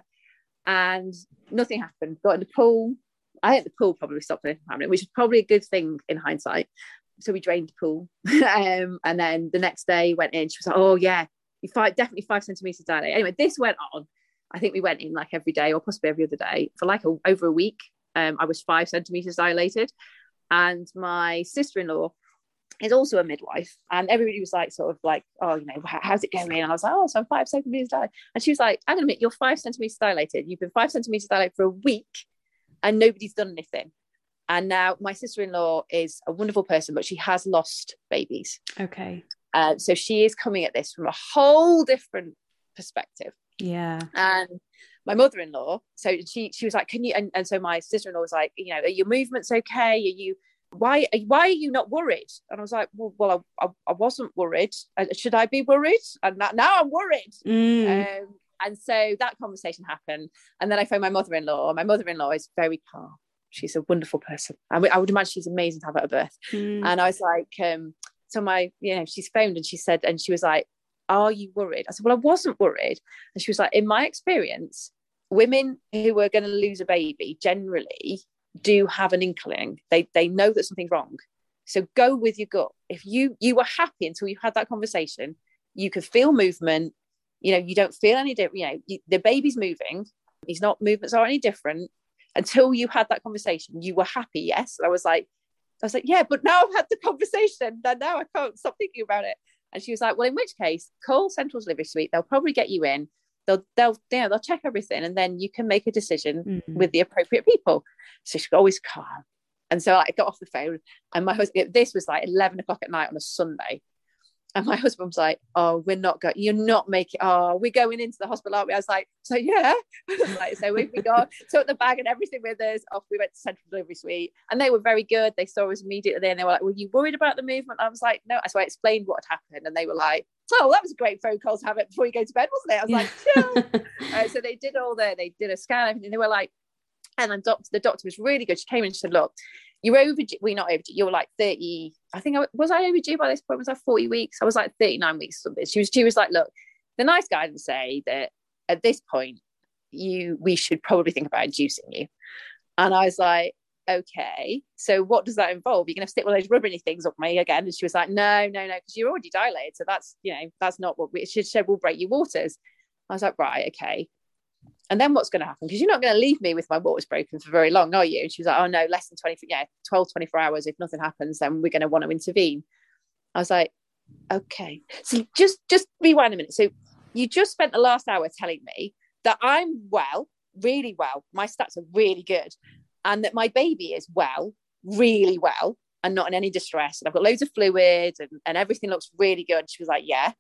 And nothing happened. Got in the pool. I think the pool probably stopped anything happening, which is probably a good thing in hindsight. So we drained the pool. um, and then the next day went in. She was like, oh, yeah, you five, definitely five centimetres dilated. Anyway, this went on. I think we went in like every day or possibly every other day for like a, over a week. Um, I was five centimetres dilated. And my sister-in-law is also a midwife. And everybody was like, sort of like, oh, you know, how's it going? And I was like, oh, so I'm five centimetres dilated. And she was like, I'm going to admit, you're five centimetres dilated. You've been five centimetres dilated for a week and nobody's done anything. And now my sister-in-law is a wonderful person, but she has lost babies. Okay. Uh, so she is coming at this from a whole different perspective. Yeah. And my mother-in-law, so she she was like, can you, and, and so my sister-in-law was like, you know, are your movements okay? Are you, why, why are you not worried? And I was like, well, well I, I, I wasn't worried. Should I be worried? And now, now I'm worried. Mm. Um, and so that conversation happened. And then I phoned my mother-in-law. My mother-in-law is very calm. She's a wonderful person. I, w- I would imagine she's amazing to have at a birth. Mm. And I was like, um, so my, you know, she's phoned and she said, and she was like, are you worried? I said, well, I wasn't worried. And she was like, in my experience, women who are going to lose a baby generally do have an inkling. They they know that something's wrong. So go with your gut. If you you were happy until you had that conversation, you could feel movement. You know, you don't feel any different. You know, you, the baby's moving. He's not, movements are any different. Until you had that conversation, you were happy. Yes. And I was like, I was like, yeah, but now I've had the conversation, and now I can't stop thinking about it. And she was like, well, in which case, call Central Delivery Suite. They'll probably get you in. They'll, they'll, you know, they'll check everything, and then you can make a decision mm-hmm. with the appropriate people. So she's always calm. And so like, I got off the phone, and my husband, this was like eleven o'clock at night on a Sunday. And my husband was like, oh, we're not going, you're not making, oh, we're going into the hospital, aren't we? I was like, so yeah. Like, so we, we got, took the bag and everything with us. Off we went to Central Delivery Suite, and they were very good. They saw us immediately there, and they were like, were you worried about the movement? I was like, no. So I explained what had happened, and they were like, oh, that was a great phone call to have it before you go to bed, wasn't it? I was like, yeah. uh, so they did all the, they did a scan, and they were like, and then doctor, the doctor was really good. She came in and she said, look, you're overdue. We're not overdue. You're like thirty. I think I was I overdue by this point. Was I forty weeks? I was like thirty-nine weeks or something. She was, she was like, look, the nice guy didn't say that at this point, you, we should probably think about inducing you. And I was like, okay, so what does that involve? You're going to stick one of those rubbery things up me again? And she was like, no, no, no, because you're already dilated. So that's, you know, that's not what we, she said, we'll break your waters. I was like, right, okay. And then what's going to happen? Because you're not going to leave me with my waters broken for very long, are you? And she was like, oh no, less than twenty, yeah, twelve, twenty-four hours. If nothing happens, then we're going to want to intervene. I was like, okay. So just, just rewind a minute. So you just spent the last hour telling me that I'm well, really well. My stats are really good. And that my baby is well, really well, and not in any distress. And I've got loads of fluid, and, and everything looks really good. She was like, yeah.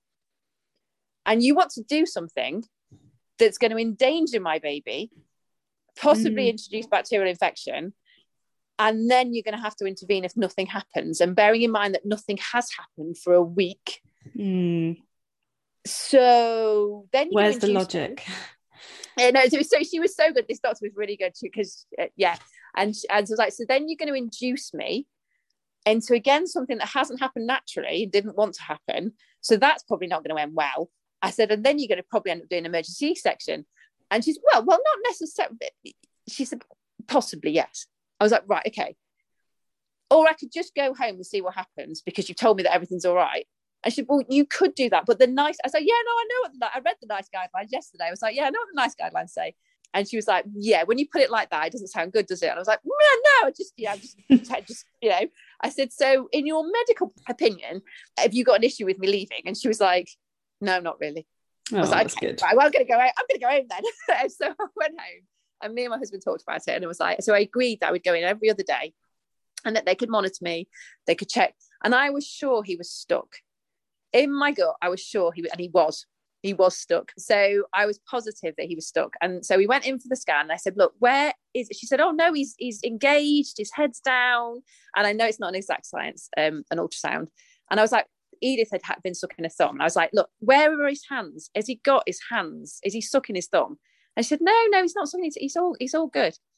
And you want to do something that's going to endanger my baby, possibly mm. introduce bacterial infection, and then you're going to have to intervene if nothing happens. And bearing in mind that nothing has happened for a week. Mm. So then where's the logic? Yeah, no, so, so she was so good. This doctor was really good too, because uh, yeah, and and so I was like, so then you're going to induce me into again something that hasn't happened naturally and didn't want to happen. So that's probably not going to end well. I said, and then you're going to probably end up doing an emergency C-section. And she's, well, well, not necessarily. She said, possibly, yes. I was like, right, okay. Or I could just go home and see what happens because you told me that everything's all right. And she said, well, you could do that. But the nice, I said, yeah, no, I know what the, I read the NICE guidelines yesterday. I was like, yeah, I know what the NICE guidelines say. And she was like, yeah, when you put it like that, it doesn't sound good, does it? And I was like, no, no, just, yeah, just, just, you know. I said, so in your medical opinion, have you got an issue with me leaving? And she was like, no, not really. Oh, I was like, that's okay, good. right, well, I'm going to go home. I'm going to go home then. So I went home, and me and my husband talked about it. And it was like, so I agreed that I would go in every other day, and that they could monitor me, they could check. And I was sure he was stuck. In my gut, I was sure he was, and he was. He was stuck. So I was positive that he was stuck. And so we went in for the scan. And I said, look, where is it? She said, oh, no, he's he's engaged. His head's down. And I know it's not an exact science, um, an ultrasound. And I was like, Edith had been sucking a thumb. And I was like, look, where are his hands? Has he got his hands? Is he sucking his thumb? And she said, no, no, he's not sucking. He's all, he's all good.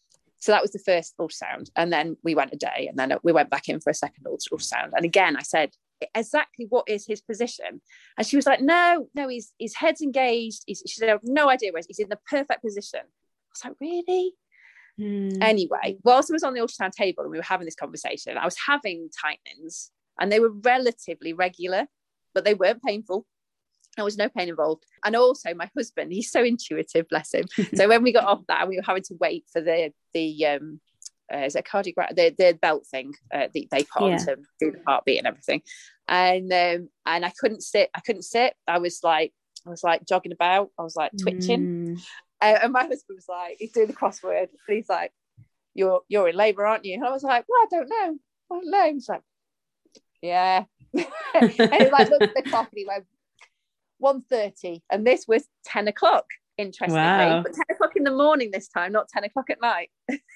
So that was the first ultrasound. And then we went a day, and then we went back in for a second ultrasound. And again, I said, exactly what is his position? And she was like, no, no, he's, his head's engaged. He's, she said, I have no idea where he's in the perfect position. I was like, really? Mm. Anyway, whilst I was on the ultrasound table and we were having this conversation, I was having tightenings, and they were relatively regular, but they weren't painful. There was no pain involved. And also my husband, he's so intuitive, bless him. So when we got off that, we were having to wait for the, the um, uh, is it cardiograph, the, the belt thing uh, that they put on yeah. to do the heartbeat and everything. And um, and I couldn't sit. I couldn't sit. I was like, I was like jogging about. I was like twitching. Mm. Uh, and my husband was like, he's doing the crossword. And he's like, you're you're in labour, aren't you? And I was like, well, I don't know. I don't know. He's like, yeah. And he like looked at the clock and he went, one thirty, and this was ten o'clock, interestingly. Wow. But ten o'clock in the morning this time, not ten o'clock at night.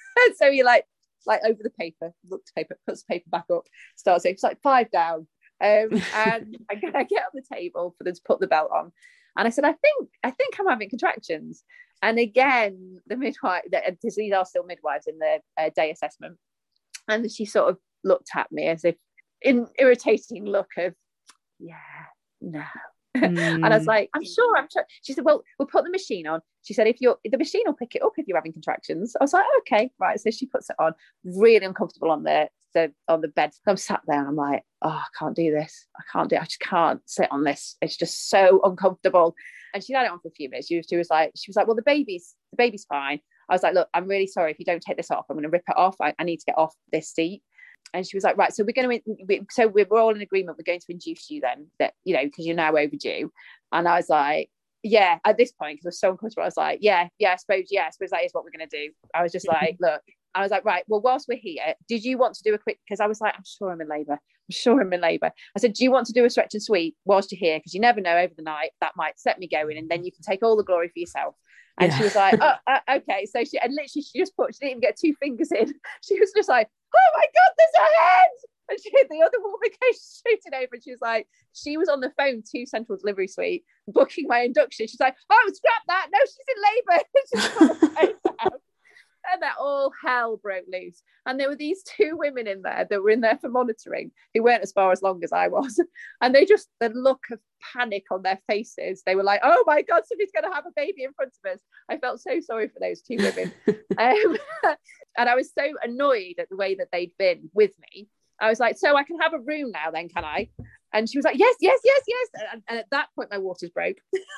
So he like like over the paper, looked at paper, puts the paper back up, starts it. It's like five down. Um, and I, I get on the table for them to put the belt on, and I said, I think I think I'm having contractions. And again, the midwife, because these are still midwives in the uh, day assessment, and she sort of looked at me as if in irritating look of, yeah, no. Mm. And I was like, I'm sure, I'm sure. She said, well, we'll put the machine on. She said, if you're, the machine will pick it up if you're having contractions. I was like, okay, right. So she puts it on, really uncomfortable on the, the on the bed. So I'm sat there and I'm like, oh, I can't do this. I can't do it. I just can't sit on this. It's just so uncomfortable. And she had it on for a few minutes. She was, she was like, she was like, well, the baby's, the baby's fine. I was like, look, I'm really sorry if you don't take this off. I'm going to rip it off. I, I need to get off this seat. And she was like, right, so we're going to, so we're all in agreement. We're going to induce you then, that, you know, because you're now overdue. And I was like, yeah, at this point, because I was so uncomfortable, I was like, yeah, yeah, I suppose, yeah, I suppose that is what we're going to do. I was just like, look, I was like, right, well, whilst we're here, did you want to do a quick, because I was like, I'm sure I'm in labour. I'm sure I'm in labour. I said, do you want to do a stretch and sweep whilst you're here? Because you never know over the night, that might set me going, and then you can take all the glory for yourself. And yeah. She was like, oh, uh, okay. So she, and literally she just put, she didn't even get two fingers in. She was just like, oh my God, there's a head. And she, the other woman came shooting over, and she was like, she was on the phone to Central Delivery Suite booking my induction. She's like, oh, scrap that. No, she's in labour. She's put the phone down. And that all hell broke loose. And there were these two women in there that were in there for monitoring, who weren't as far as long as I was. And they just, the look of panic on their faces, they were like, oh my God, somebody's going to have a baby in front of us. I felt so sorry for those two women. um, and I was so annoyed at the way that they'd been with me. I was like, so I can have a room now then, can I? And she was like, yes, yes, yes, yes. And, and at that point, my waters broke.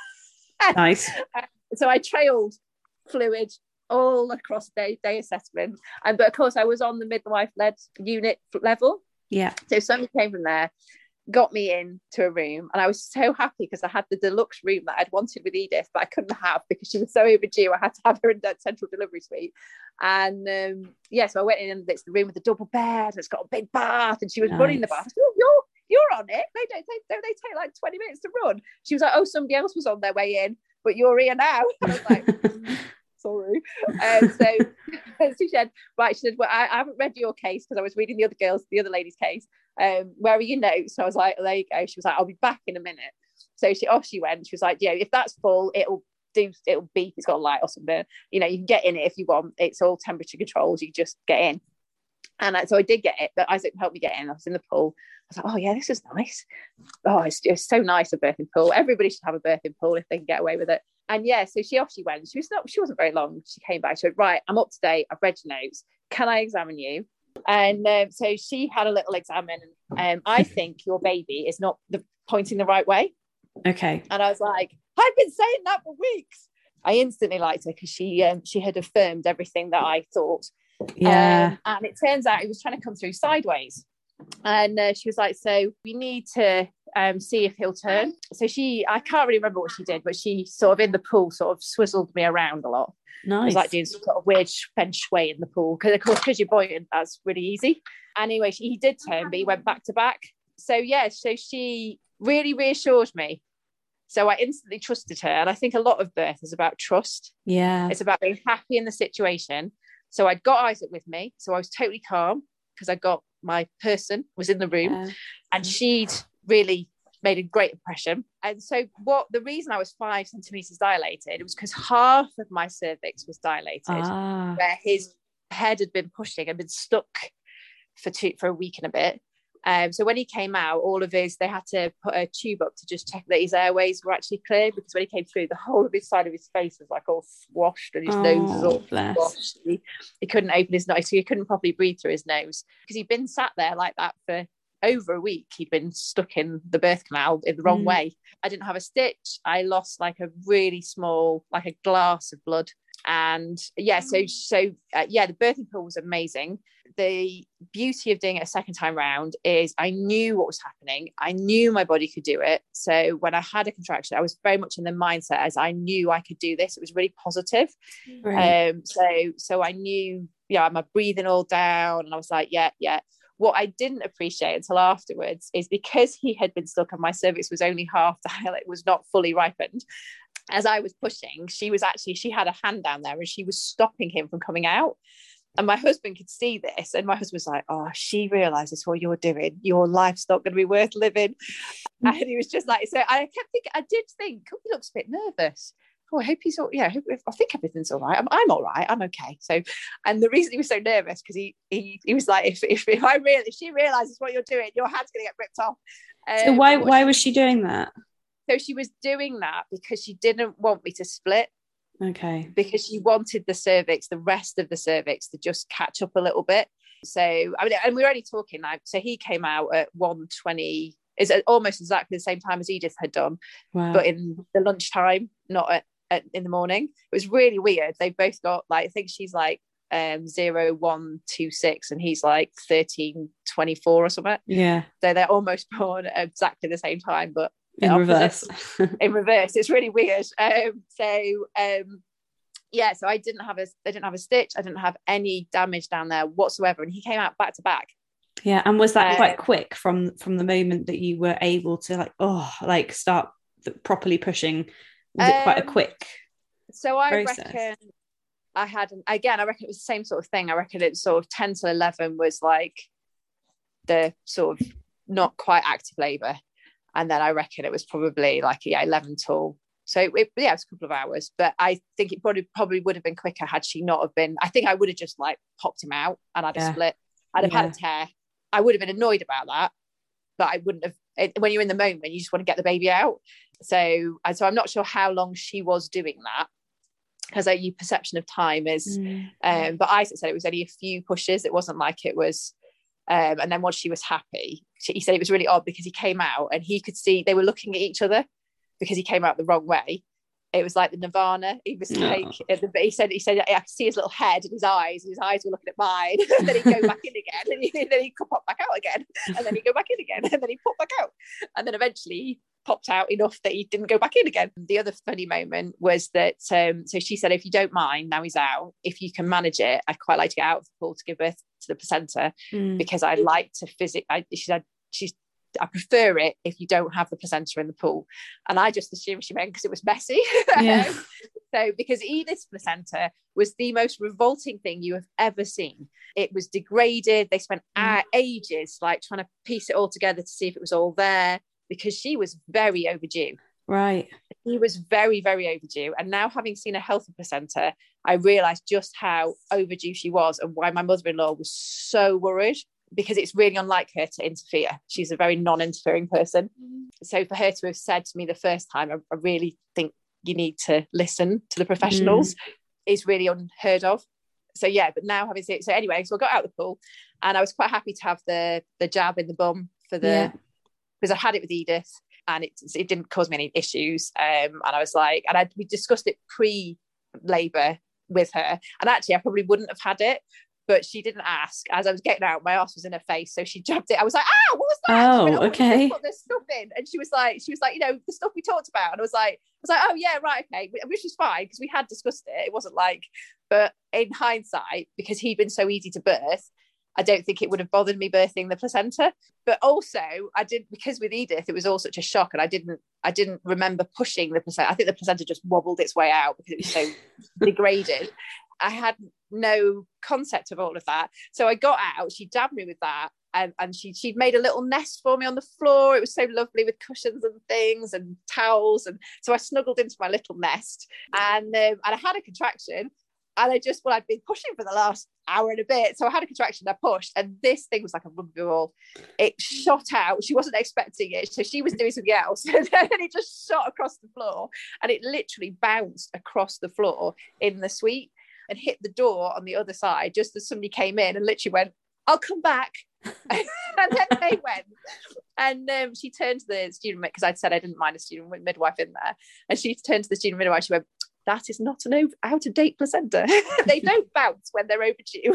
Nice. So I trailed fluid all across day day assessment, and but of course I was on the midwife led unit level. Yeah. So somebody came from there, got me in to a room, and I was so happy because I had the deluxe room that I'd wanted with Edith, but I couldn't have because she was so overdue. I had to have her in that Central Delivery Suite, and um, yeah, so I went in, and it's the room with the double bed. It's got a big bath, and she was nice. Running the bath. I said, oh, you're you're on it. They don't take don't they take like twenty minutes to run? She was like, oh, somebody else was on their way in, but you're here now. And I was like, sorry. Um, so, so she said, right, she said, well, I, I haven't read your case because I was reading the other girls, the other lady's case. Um, where are your notes? So I was like, there you go. She was like, I'll be back in a minute. So she off she went. She was like, yeah, if that's full, it'll do, it'll beep, it's got a light or something. You know, you can get in it if you want. It's all temperature controlled. You can just get in. And I, so I did get it, but Isaac helped me get in. I was in the pool. I was like, oh yeah, this is nice. Oh, it's just so nice, a birthing pool. Everybody should have a birthing pool if they can get away with it. And yeah, so she off she went. She was not, she wasn't very long. She came back. She went, right, I'm up to date. I've read your notes. Can I examine you? And um, so she had a little examine. And um, I think your baby is not the, pointing the right way. Okay. And I was like, I've been saying that for weeks. I instantly liked her because she um, she had affirmed everything that I thought. Yeah. Um, and it turns out it was trying to come through sideways. And uh, she was like, so we need to um, see if he'll turn. So she, I can't really remember what she did, but she sort of in the pool sort of swizzled me around a lot. Nice. It was like doing some sort of weird feng shui in the pool. Because of course, because you're buoyant, that's really easy. Anyway, she, he did turn, but he went back to back. So yeah, so she really reassured me. So I instantly trusted her. And I think a lot of birth is about trust. Yeah. It's about being happy in the situation. So I'd got Isaac with me. So I was totally calm because I got my person was in the room, yeah. And she'd really made a great impression. And so what the reason I was five centimeters dilated, it was because half of my cervix was dilated, ah. where his head had been pushing and been stuck for two for a week and a bit. Um, so when he came out, all of his, they had to put a tube up to just check that his airways were actually clear, because when he came through, the whole of his side of his face was like all swashed, and his oh, nose was all bless. swashed. He, he couldn't open his nose, so he couldn't properly breathe through his nose, because he'd been sat there like that for over a week. He'd been stuck in the birth canal in the wrong mm. way. I didn't have a stitch. I lost like a really small, like a glass of blood. And yeah, so so uh, yeah, the birthing pool was amazing. The beauty of doing it a second time round is I knew what was happening. I knew my body could do it. So when I had a contraction, I was very much in the mindset as I knew I could do this. It was really positive. Right. Um, so so I knew, yeah, my breathing all down, and I was like, yeah, yeah. What I didn't appreciate until afterwards is, because he had been stuck and my cervix was only half dilated, was not fully ripened. As I was pushing, she was actually, she had a hand down there and she was stopping him from coming out. And my husband could see this, and my husband was like, oh, she realizes what you're doing. Your life's not going to be worth living. And he was just like, so I kept thinking, I did think, oh, he looks a bit nervous. Oh, I hope he's all, yeah, I, hope, I think everything's all right. I'm, I'm all right. I'm okay. So, and the reason he was so nervous, because he, he he was like, if, if, if I really, if she realizes what you're doing, your hand's going to get ripped off. Um, so why, why she, was she doing that? So she was doing that because she didn't want me to split. Okay. Because she wanted the cervix, the rest of the cervix, to just catch up a little bit. So, I mean, and we're only talking now. So he came out at one twenty, is almost exactly the same time as Edith had done, wow. but in the lunchtime, not at, at in the morning. It was really weird. They've both got, like, I think she's like um zero one two six and he's like thirteen twenty-four or something. Yeah. So they're almost born at exactly the same time, but in reverse. in reverse. It's really weird. Um, so um, yeah, so I didn't have a, I didn't have a stitch. I didn't have any damage down there whatsoever. And he came out back to back. Yeah. And was that um, quite quick from, from the moment that you were able to like, oh, like start properly pushing? Was it quite a quick So I process? reckon I had, again, I reckon it was the same sort of thing. I reckon it's sort of ten to eleven was like the sort of not quite active labour. And then I reckon it was probably like, yeah, eleven till. So it, yeah, it was a couple of hours. But I think it probably probably would have been quicker had she not have been. I think I would have just like popped him out and I'd have yeah. split. I'd have yeah. had a tear. I would have been annoyed about that, but I wouldn't have. It, when you're in the moment, you just want to get the baby out. So, and so I'm not sure how long she was doing that, because like, your perception of time is. Mm. Um, but Isaac said it was only a few pushes. It wasn't like it was. Um, and then once she was happy, she, he said it was really odd because he came out and he could see they were looking at each other because he came out the wrong way. It was like the Nirvana. He was no. like, he said, he said, I could see his little head and his eyes, and his eyes were looking at mine. And then he'd go back in again, and, he, and then he'd pop back out again, and then he'd go back in again, and then he'd pop back out, and then eventually he popped out enough that he didn't go back in again. The other funny moment was that, um, so she said, if you don't mind, now he's out, if you can manage it, I'd quite like to get out of the pool to give birth to the placenta, mm. because I like to physically, she said, she's, I prefer it if you don't have the placenta in the pool. And I just assumed she meant because it was messy. Yeah. So because Edith's placenta was the most revolting thing you have ever seen. It was degraded. They spent mm. ages like trying to piece it all together to see if it was all there, because she was very overdue. Right. She was very, very overdue. And now, having seen a healthy placenta, I realised just how overdue she was and why my mother-in-law was so worried, because it's really unlike her to interfere. She's a very non-interfering person. Mm. So for her to have said to me the first time, I, I really think you need to listen to the professionals, mm. is really unheard of. So yeah, but now having seen it, so anyway, so I got out of the pool and I was quite happy to have the the jab in the bum for the, yeah. because I had it with Edith and it, it didn't cause me any issues. Um, and I was like, and I, we discussed it pre-labour with her. And actually, I probably wouldn't have had it, but she didn't ask. As I was getting out, my arse was in her face, so she jabbed it. I was like, ah, what was that? Oh, went, oh okay. Put this stuff in, and she was like, she was like, you know, the stuff we talked about. And I was like, I was like, oh yeah, right, okay, which was fine because we had discussed it. It wasn't like, but in hindsight, because he'd been so easy to birth, I don't think it would have bothered me birthing the placenta. But also, I did, because with Edith, it was all such a shock, and I didn't, I didn't remember pushing the placenta. I think the placenta just wobbled its way out because it was so degraded. I had no concept of all of that. So I got out, she jabbed me with that, and, and she she'd made a little nest for me on the floor. It was so lovely with cushions and things and towels. And so I snuggled into my little nest, and um, and I had a contraction. And I just, well, I'd been pushing for the last hour and a bit. So I had a contraction, I pushed, and this thing was like a rugby ball. It shot out. She wasn't expecting it. So she was doing something else. And then it just shot across the floor. And it literally bounced across the floor in the suite and hit the door on the other side, just as somebody came in and literally went, I'll come back. And then they went. And um, she turned to the student, because I'd said I didn't mind a student midwife in there. And she turned to the student midwife. She went, that is not an over- out-of-date placenta. They don't bounce when they're overdue.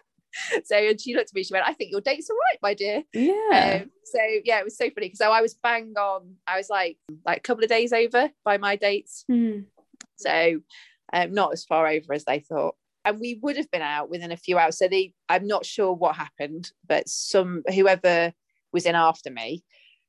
So, and she looked at me, she went, I think your dates are right, my dear. Yeah. Um, so yeah, it was so funny, because so I was bang on. I was like, like a couple of days over by my dates. Mm. So um, not as far over as they thought. And we would have been out within a few hours. So they, I'm not sure what happened, but some, whoever was in after me,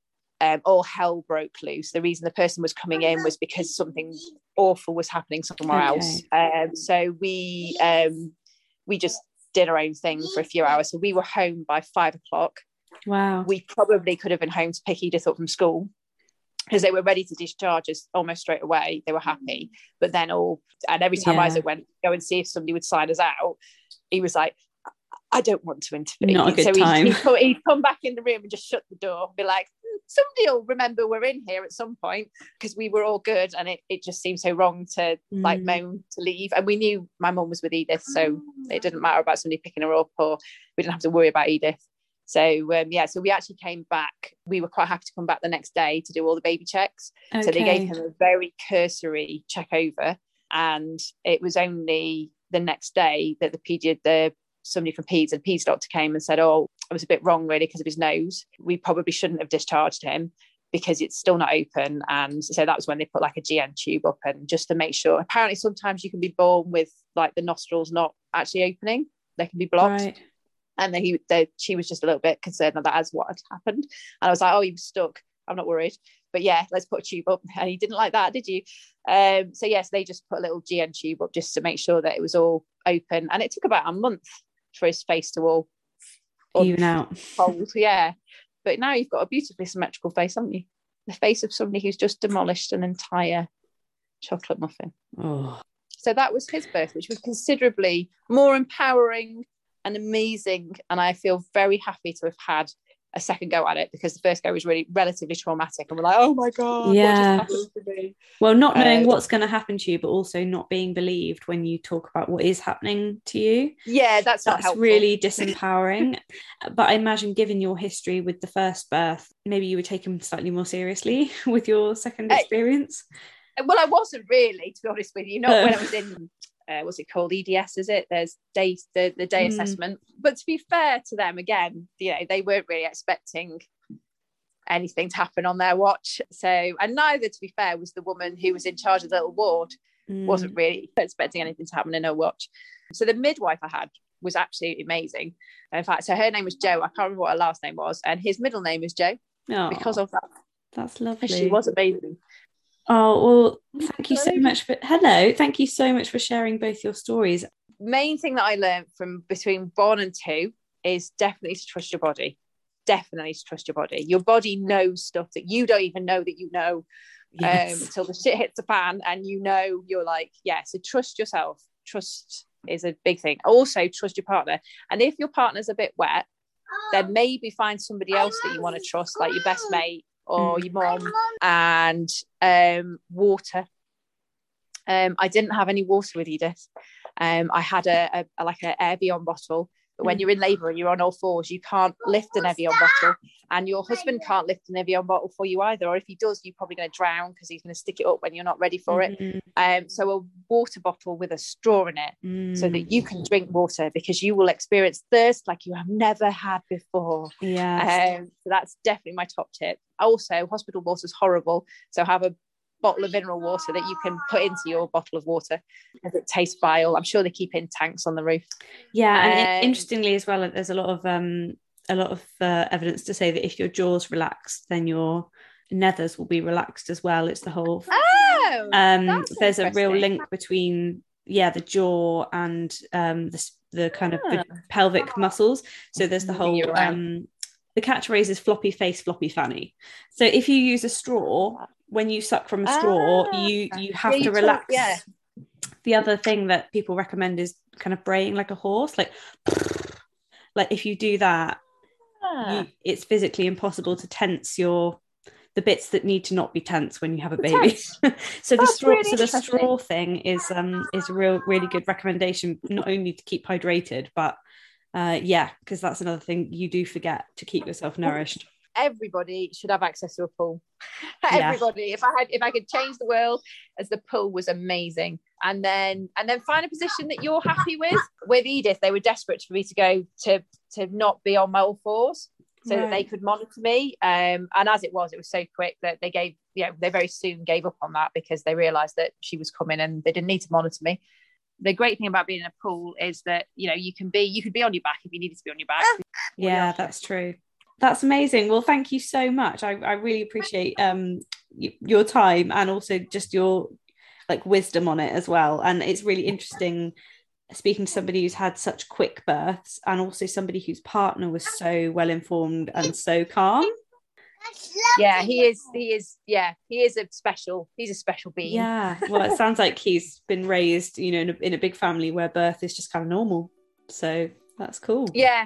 Um, all hell broke loose. The reason the person was coming in was because something awful was happening somewhere Okay. else. Um, so we um, we just did our own thing for a few hours. So we were home by five o'clock. Wow. We probably could have been home to pick Edith up from school, because they were ready to discharge us almost straight away. They were happy. But then all, and every time Yeah. Isaac went to go and see if somebody would sign us out, he was like, I don't want to intervene. Not a good so time. He'd, he'd, come, he'd come back in the room and just shut the door and be like, somebody will remember we're in here at some point, because we were all good, and it, it just seemed so wrong to Mm. like moan to leave. And we knew my mum was with Edith, so it didn't matter about somebody picking her up, or we didn't have to worry about Edith. So um, yeah, so we actually came back. We were quite happy to come back the next day to do all the baby checks. Okay. So they gave him a very cursory check over, and it was only the next day that the pedi- the somebody from Peds, and Peds doctor came and said, oh, it was a bit wrong really because of his nose. We probably shouldn't have discharged him because it's still not open. And so that was when they put like a G N tube up, and just to make sure. Apparently sometimes you can be born with like the nostrils not actually opening, they can be blocked. Right. And then he, they, she was just a little bit concerned that that's what had happened. And I was like, oh, he was stuck. I'm not worried. But yeah, let's put a tube up. And he didn't like that, did you? Um, so yes, they just put a little G N tube up just to make sure that it was all open. And it took about a month for his face to all Even out. Fold, yeah. But now you've got a beautifully symmetrical face, haven't you? The face of somebody who's just demolished an entire chocolate muffin. Oh. So that was his birth, which was considerably more empowering and amazing. And I feel very happy to have had a second go at it, because the first go was really relatively traumatic, and we're like, oh my god, Yeah. what just happened to me? Well, not knowing Um, what's going to happen to you, but also not being believed when you talk about what is happening to you. Yeah, that's not That's helpful. really disempowering. But I imagine, given your history with the first birth, maybe you were taken slightly more seriously with your second Uh, experience. Well, I wasn't really, to be honest with you. Not when I was in, uh, what's it called? E D S, is it? There's day, the, the day Mm. assessment. But to be fair to them, again, you know, they weren't really expecting anything to happen on their watch. So, and neither, to be fair, was the woman who was in charge of the little ward. Mm. Wasn't really expecting anything to happen in her watch. So the midwife I had was absolutely amazing. In fact, so her name was Jo. I can't remember what her last name was. And his middle name is Joe Oh, because of that. that's lovely. She was amazing. Oh, well, thank you so much for hello. Thank you so much for sharing both your stories. Main thing that I learned from between one and two is definitely to trust your body. Definitely to trust your body. Your body knows stuff that you don't even know that you know. Yes. Um, until the shit hits the fan and you know, you're like, yeah, so trust yourself. Trust is a big thing. Also, trust your partner. And if your partner's a bit wet, then maybe find somebody else that you want to trust, like your best mate or Mm. your mom. And um, water. Um, I didn't have any water with Edith. Um, I had a, a, a like an Evian bottle. But when Mm. you're in labour and you're on all fours, you can't lift an Evian bottle, and your husband can't lift an Evian bottle for you either. Or if he does, you're probably going to drown because he's going to stick it up when you're not ready for it. Mm. Um, so a water bottle with a straw in it, Mm. so that you can drink water, because you will experience thirst like you have never had before. Yes. Um, so that's definitely my top tip. Also, hospital water is horrible, so have a bottle of mineral water that you can put into your bottle of water, because it tastes vile. I'm sure they keep in tanks on the roof. Yeah, and in- Um, interestingly as well, there's a lot of um a lot of uh, evidence to say that if your jaw's relaxed, then your nethers will be relaxed as well. It's the whole Oh, um that's there's a real interesting. link between yeah the jaw and um the, s- the kind of the pelvic muscles. So there's the whole You're right. um the catchphrase is floppy face, floppy fanny. So if you use a straw, when you suck from a straw, Ah, you you have yeah, to you talk- relax yeah. The other thing that people recommend is kind of braying like a horse, like like if you do that, ah. you, it's physically impossible to tense your the bits that need to not be tense when you have a baby. so the straw really so the straw thing is um is a real really good recommendation, not only to keep hydrated, but uh yeah, because that's another thing you do forget, to keep yourself nourished. Everybody should have access to a pool. Everybody. Yeah. If I had, if I could change the world, as the pool was amazing. And then, and then find a position that you're happy with. With Edith, they were desperate for me to go to to not be on my all fours, so right. that they could monitor me. Um, and as it was, it was so quick that they gave, you know, they very soon gave up on that because they realised that she was coming and they didn't need to monitor me. The great thing about being in a pool is that, you know, you can be, you could be on your back if you needed to be on your back. Yeah, that's true. That's amazing. Well, thank you so much. I, I really appreciate um y- your time, and also just your like wisdom on it as well. And it's really interesting speaking to somebody who's had such quick births, and also somebody whose partner was so well informed and so calm. Yeah, he is. He is. Yeah, he is a special. He's a special being. Yeah. Well, it sounds like he's been raised, you know, in a, in a big family where birth is just kind of normal. So that's cool. Yeah.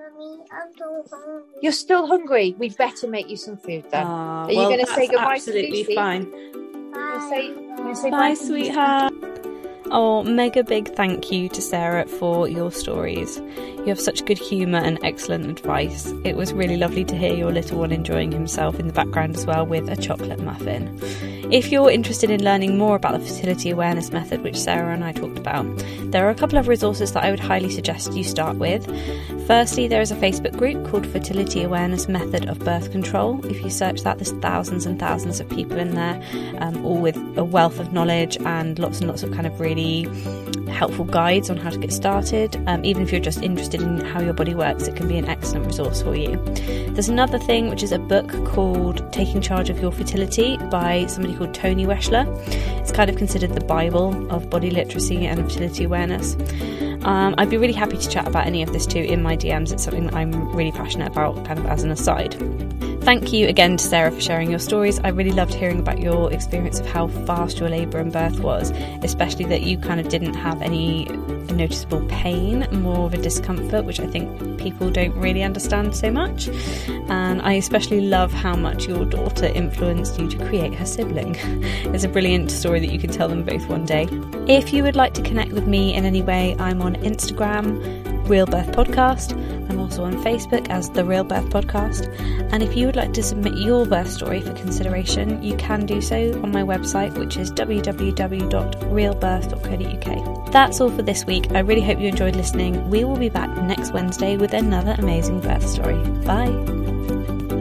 You're still hungry. We better make you some food then. Uh, Are you well, going to say goodbye? Absolutely to Lucy? Fine. Bye. Say, say bye, bye, sweetheart. Oh, mega big thank you to Sarah for your stories. You have such good humour and excellent advice. It was really lovely to hear your little one enjoying himself in the background as well with a chocolate muffin. If you're interested in learning more about the fertility awareness method, which Sarah and I talked about, there are a couple of resources that I would highly suggest you start with. Firstly, there is a Facebook group called Fertility Awareness Method of Birth Control. If you search that, there's thousands and thousands of people in there, um, all with a wealth of knowledge and lots and lots of kind of really helpful guides on how to get started. Um, even if you're just interested in how your body works, it can be an excellent resource for you. There's another thing, which is a book called Taking Charge of Your Fertility by somebody called Tony Weschler. It's kind of considered the Bible of body literacy and fertility awareness. Um, I'd be really happy to chat about any of this too in my D Ms. It's something that I'm really passionate about, kind of as an aside. Thank you again to Sarah for sharing your stories. I really loved hearing about your experience of how fast your labour and birth was, especially that you kind of didn't have any noticeable pain, more of a discomfort, which I think people don't really understand so much. And I especially love how much your daughter influenced you to create her sibling. It's a brilliant story that you can tell them both one day. If you would like to connect with me in any way, I'm on Instagram, Real Birth Podcast. I'm also on Facebook as The Real Birth Podcast. And if you would like to submit your birth story for consideration, you can do so on my website, which is w w w dot real birth dot co dot u k. That's all for this week. I really hope you enjoyed listening. We will be back next Wednesday with another amazing birth story. Bye.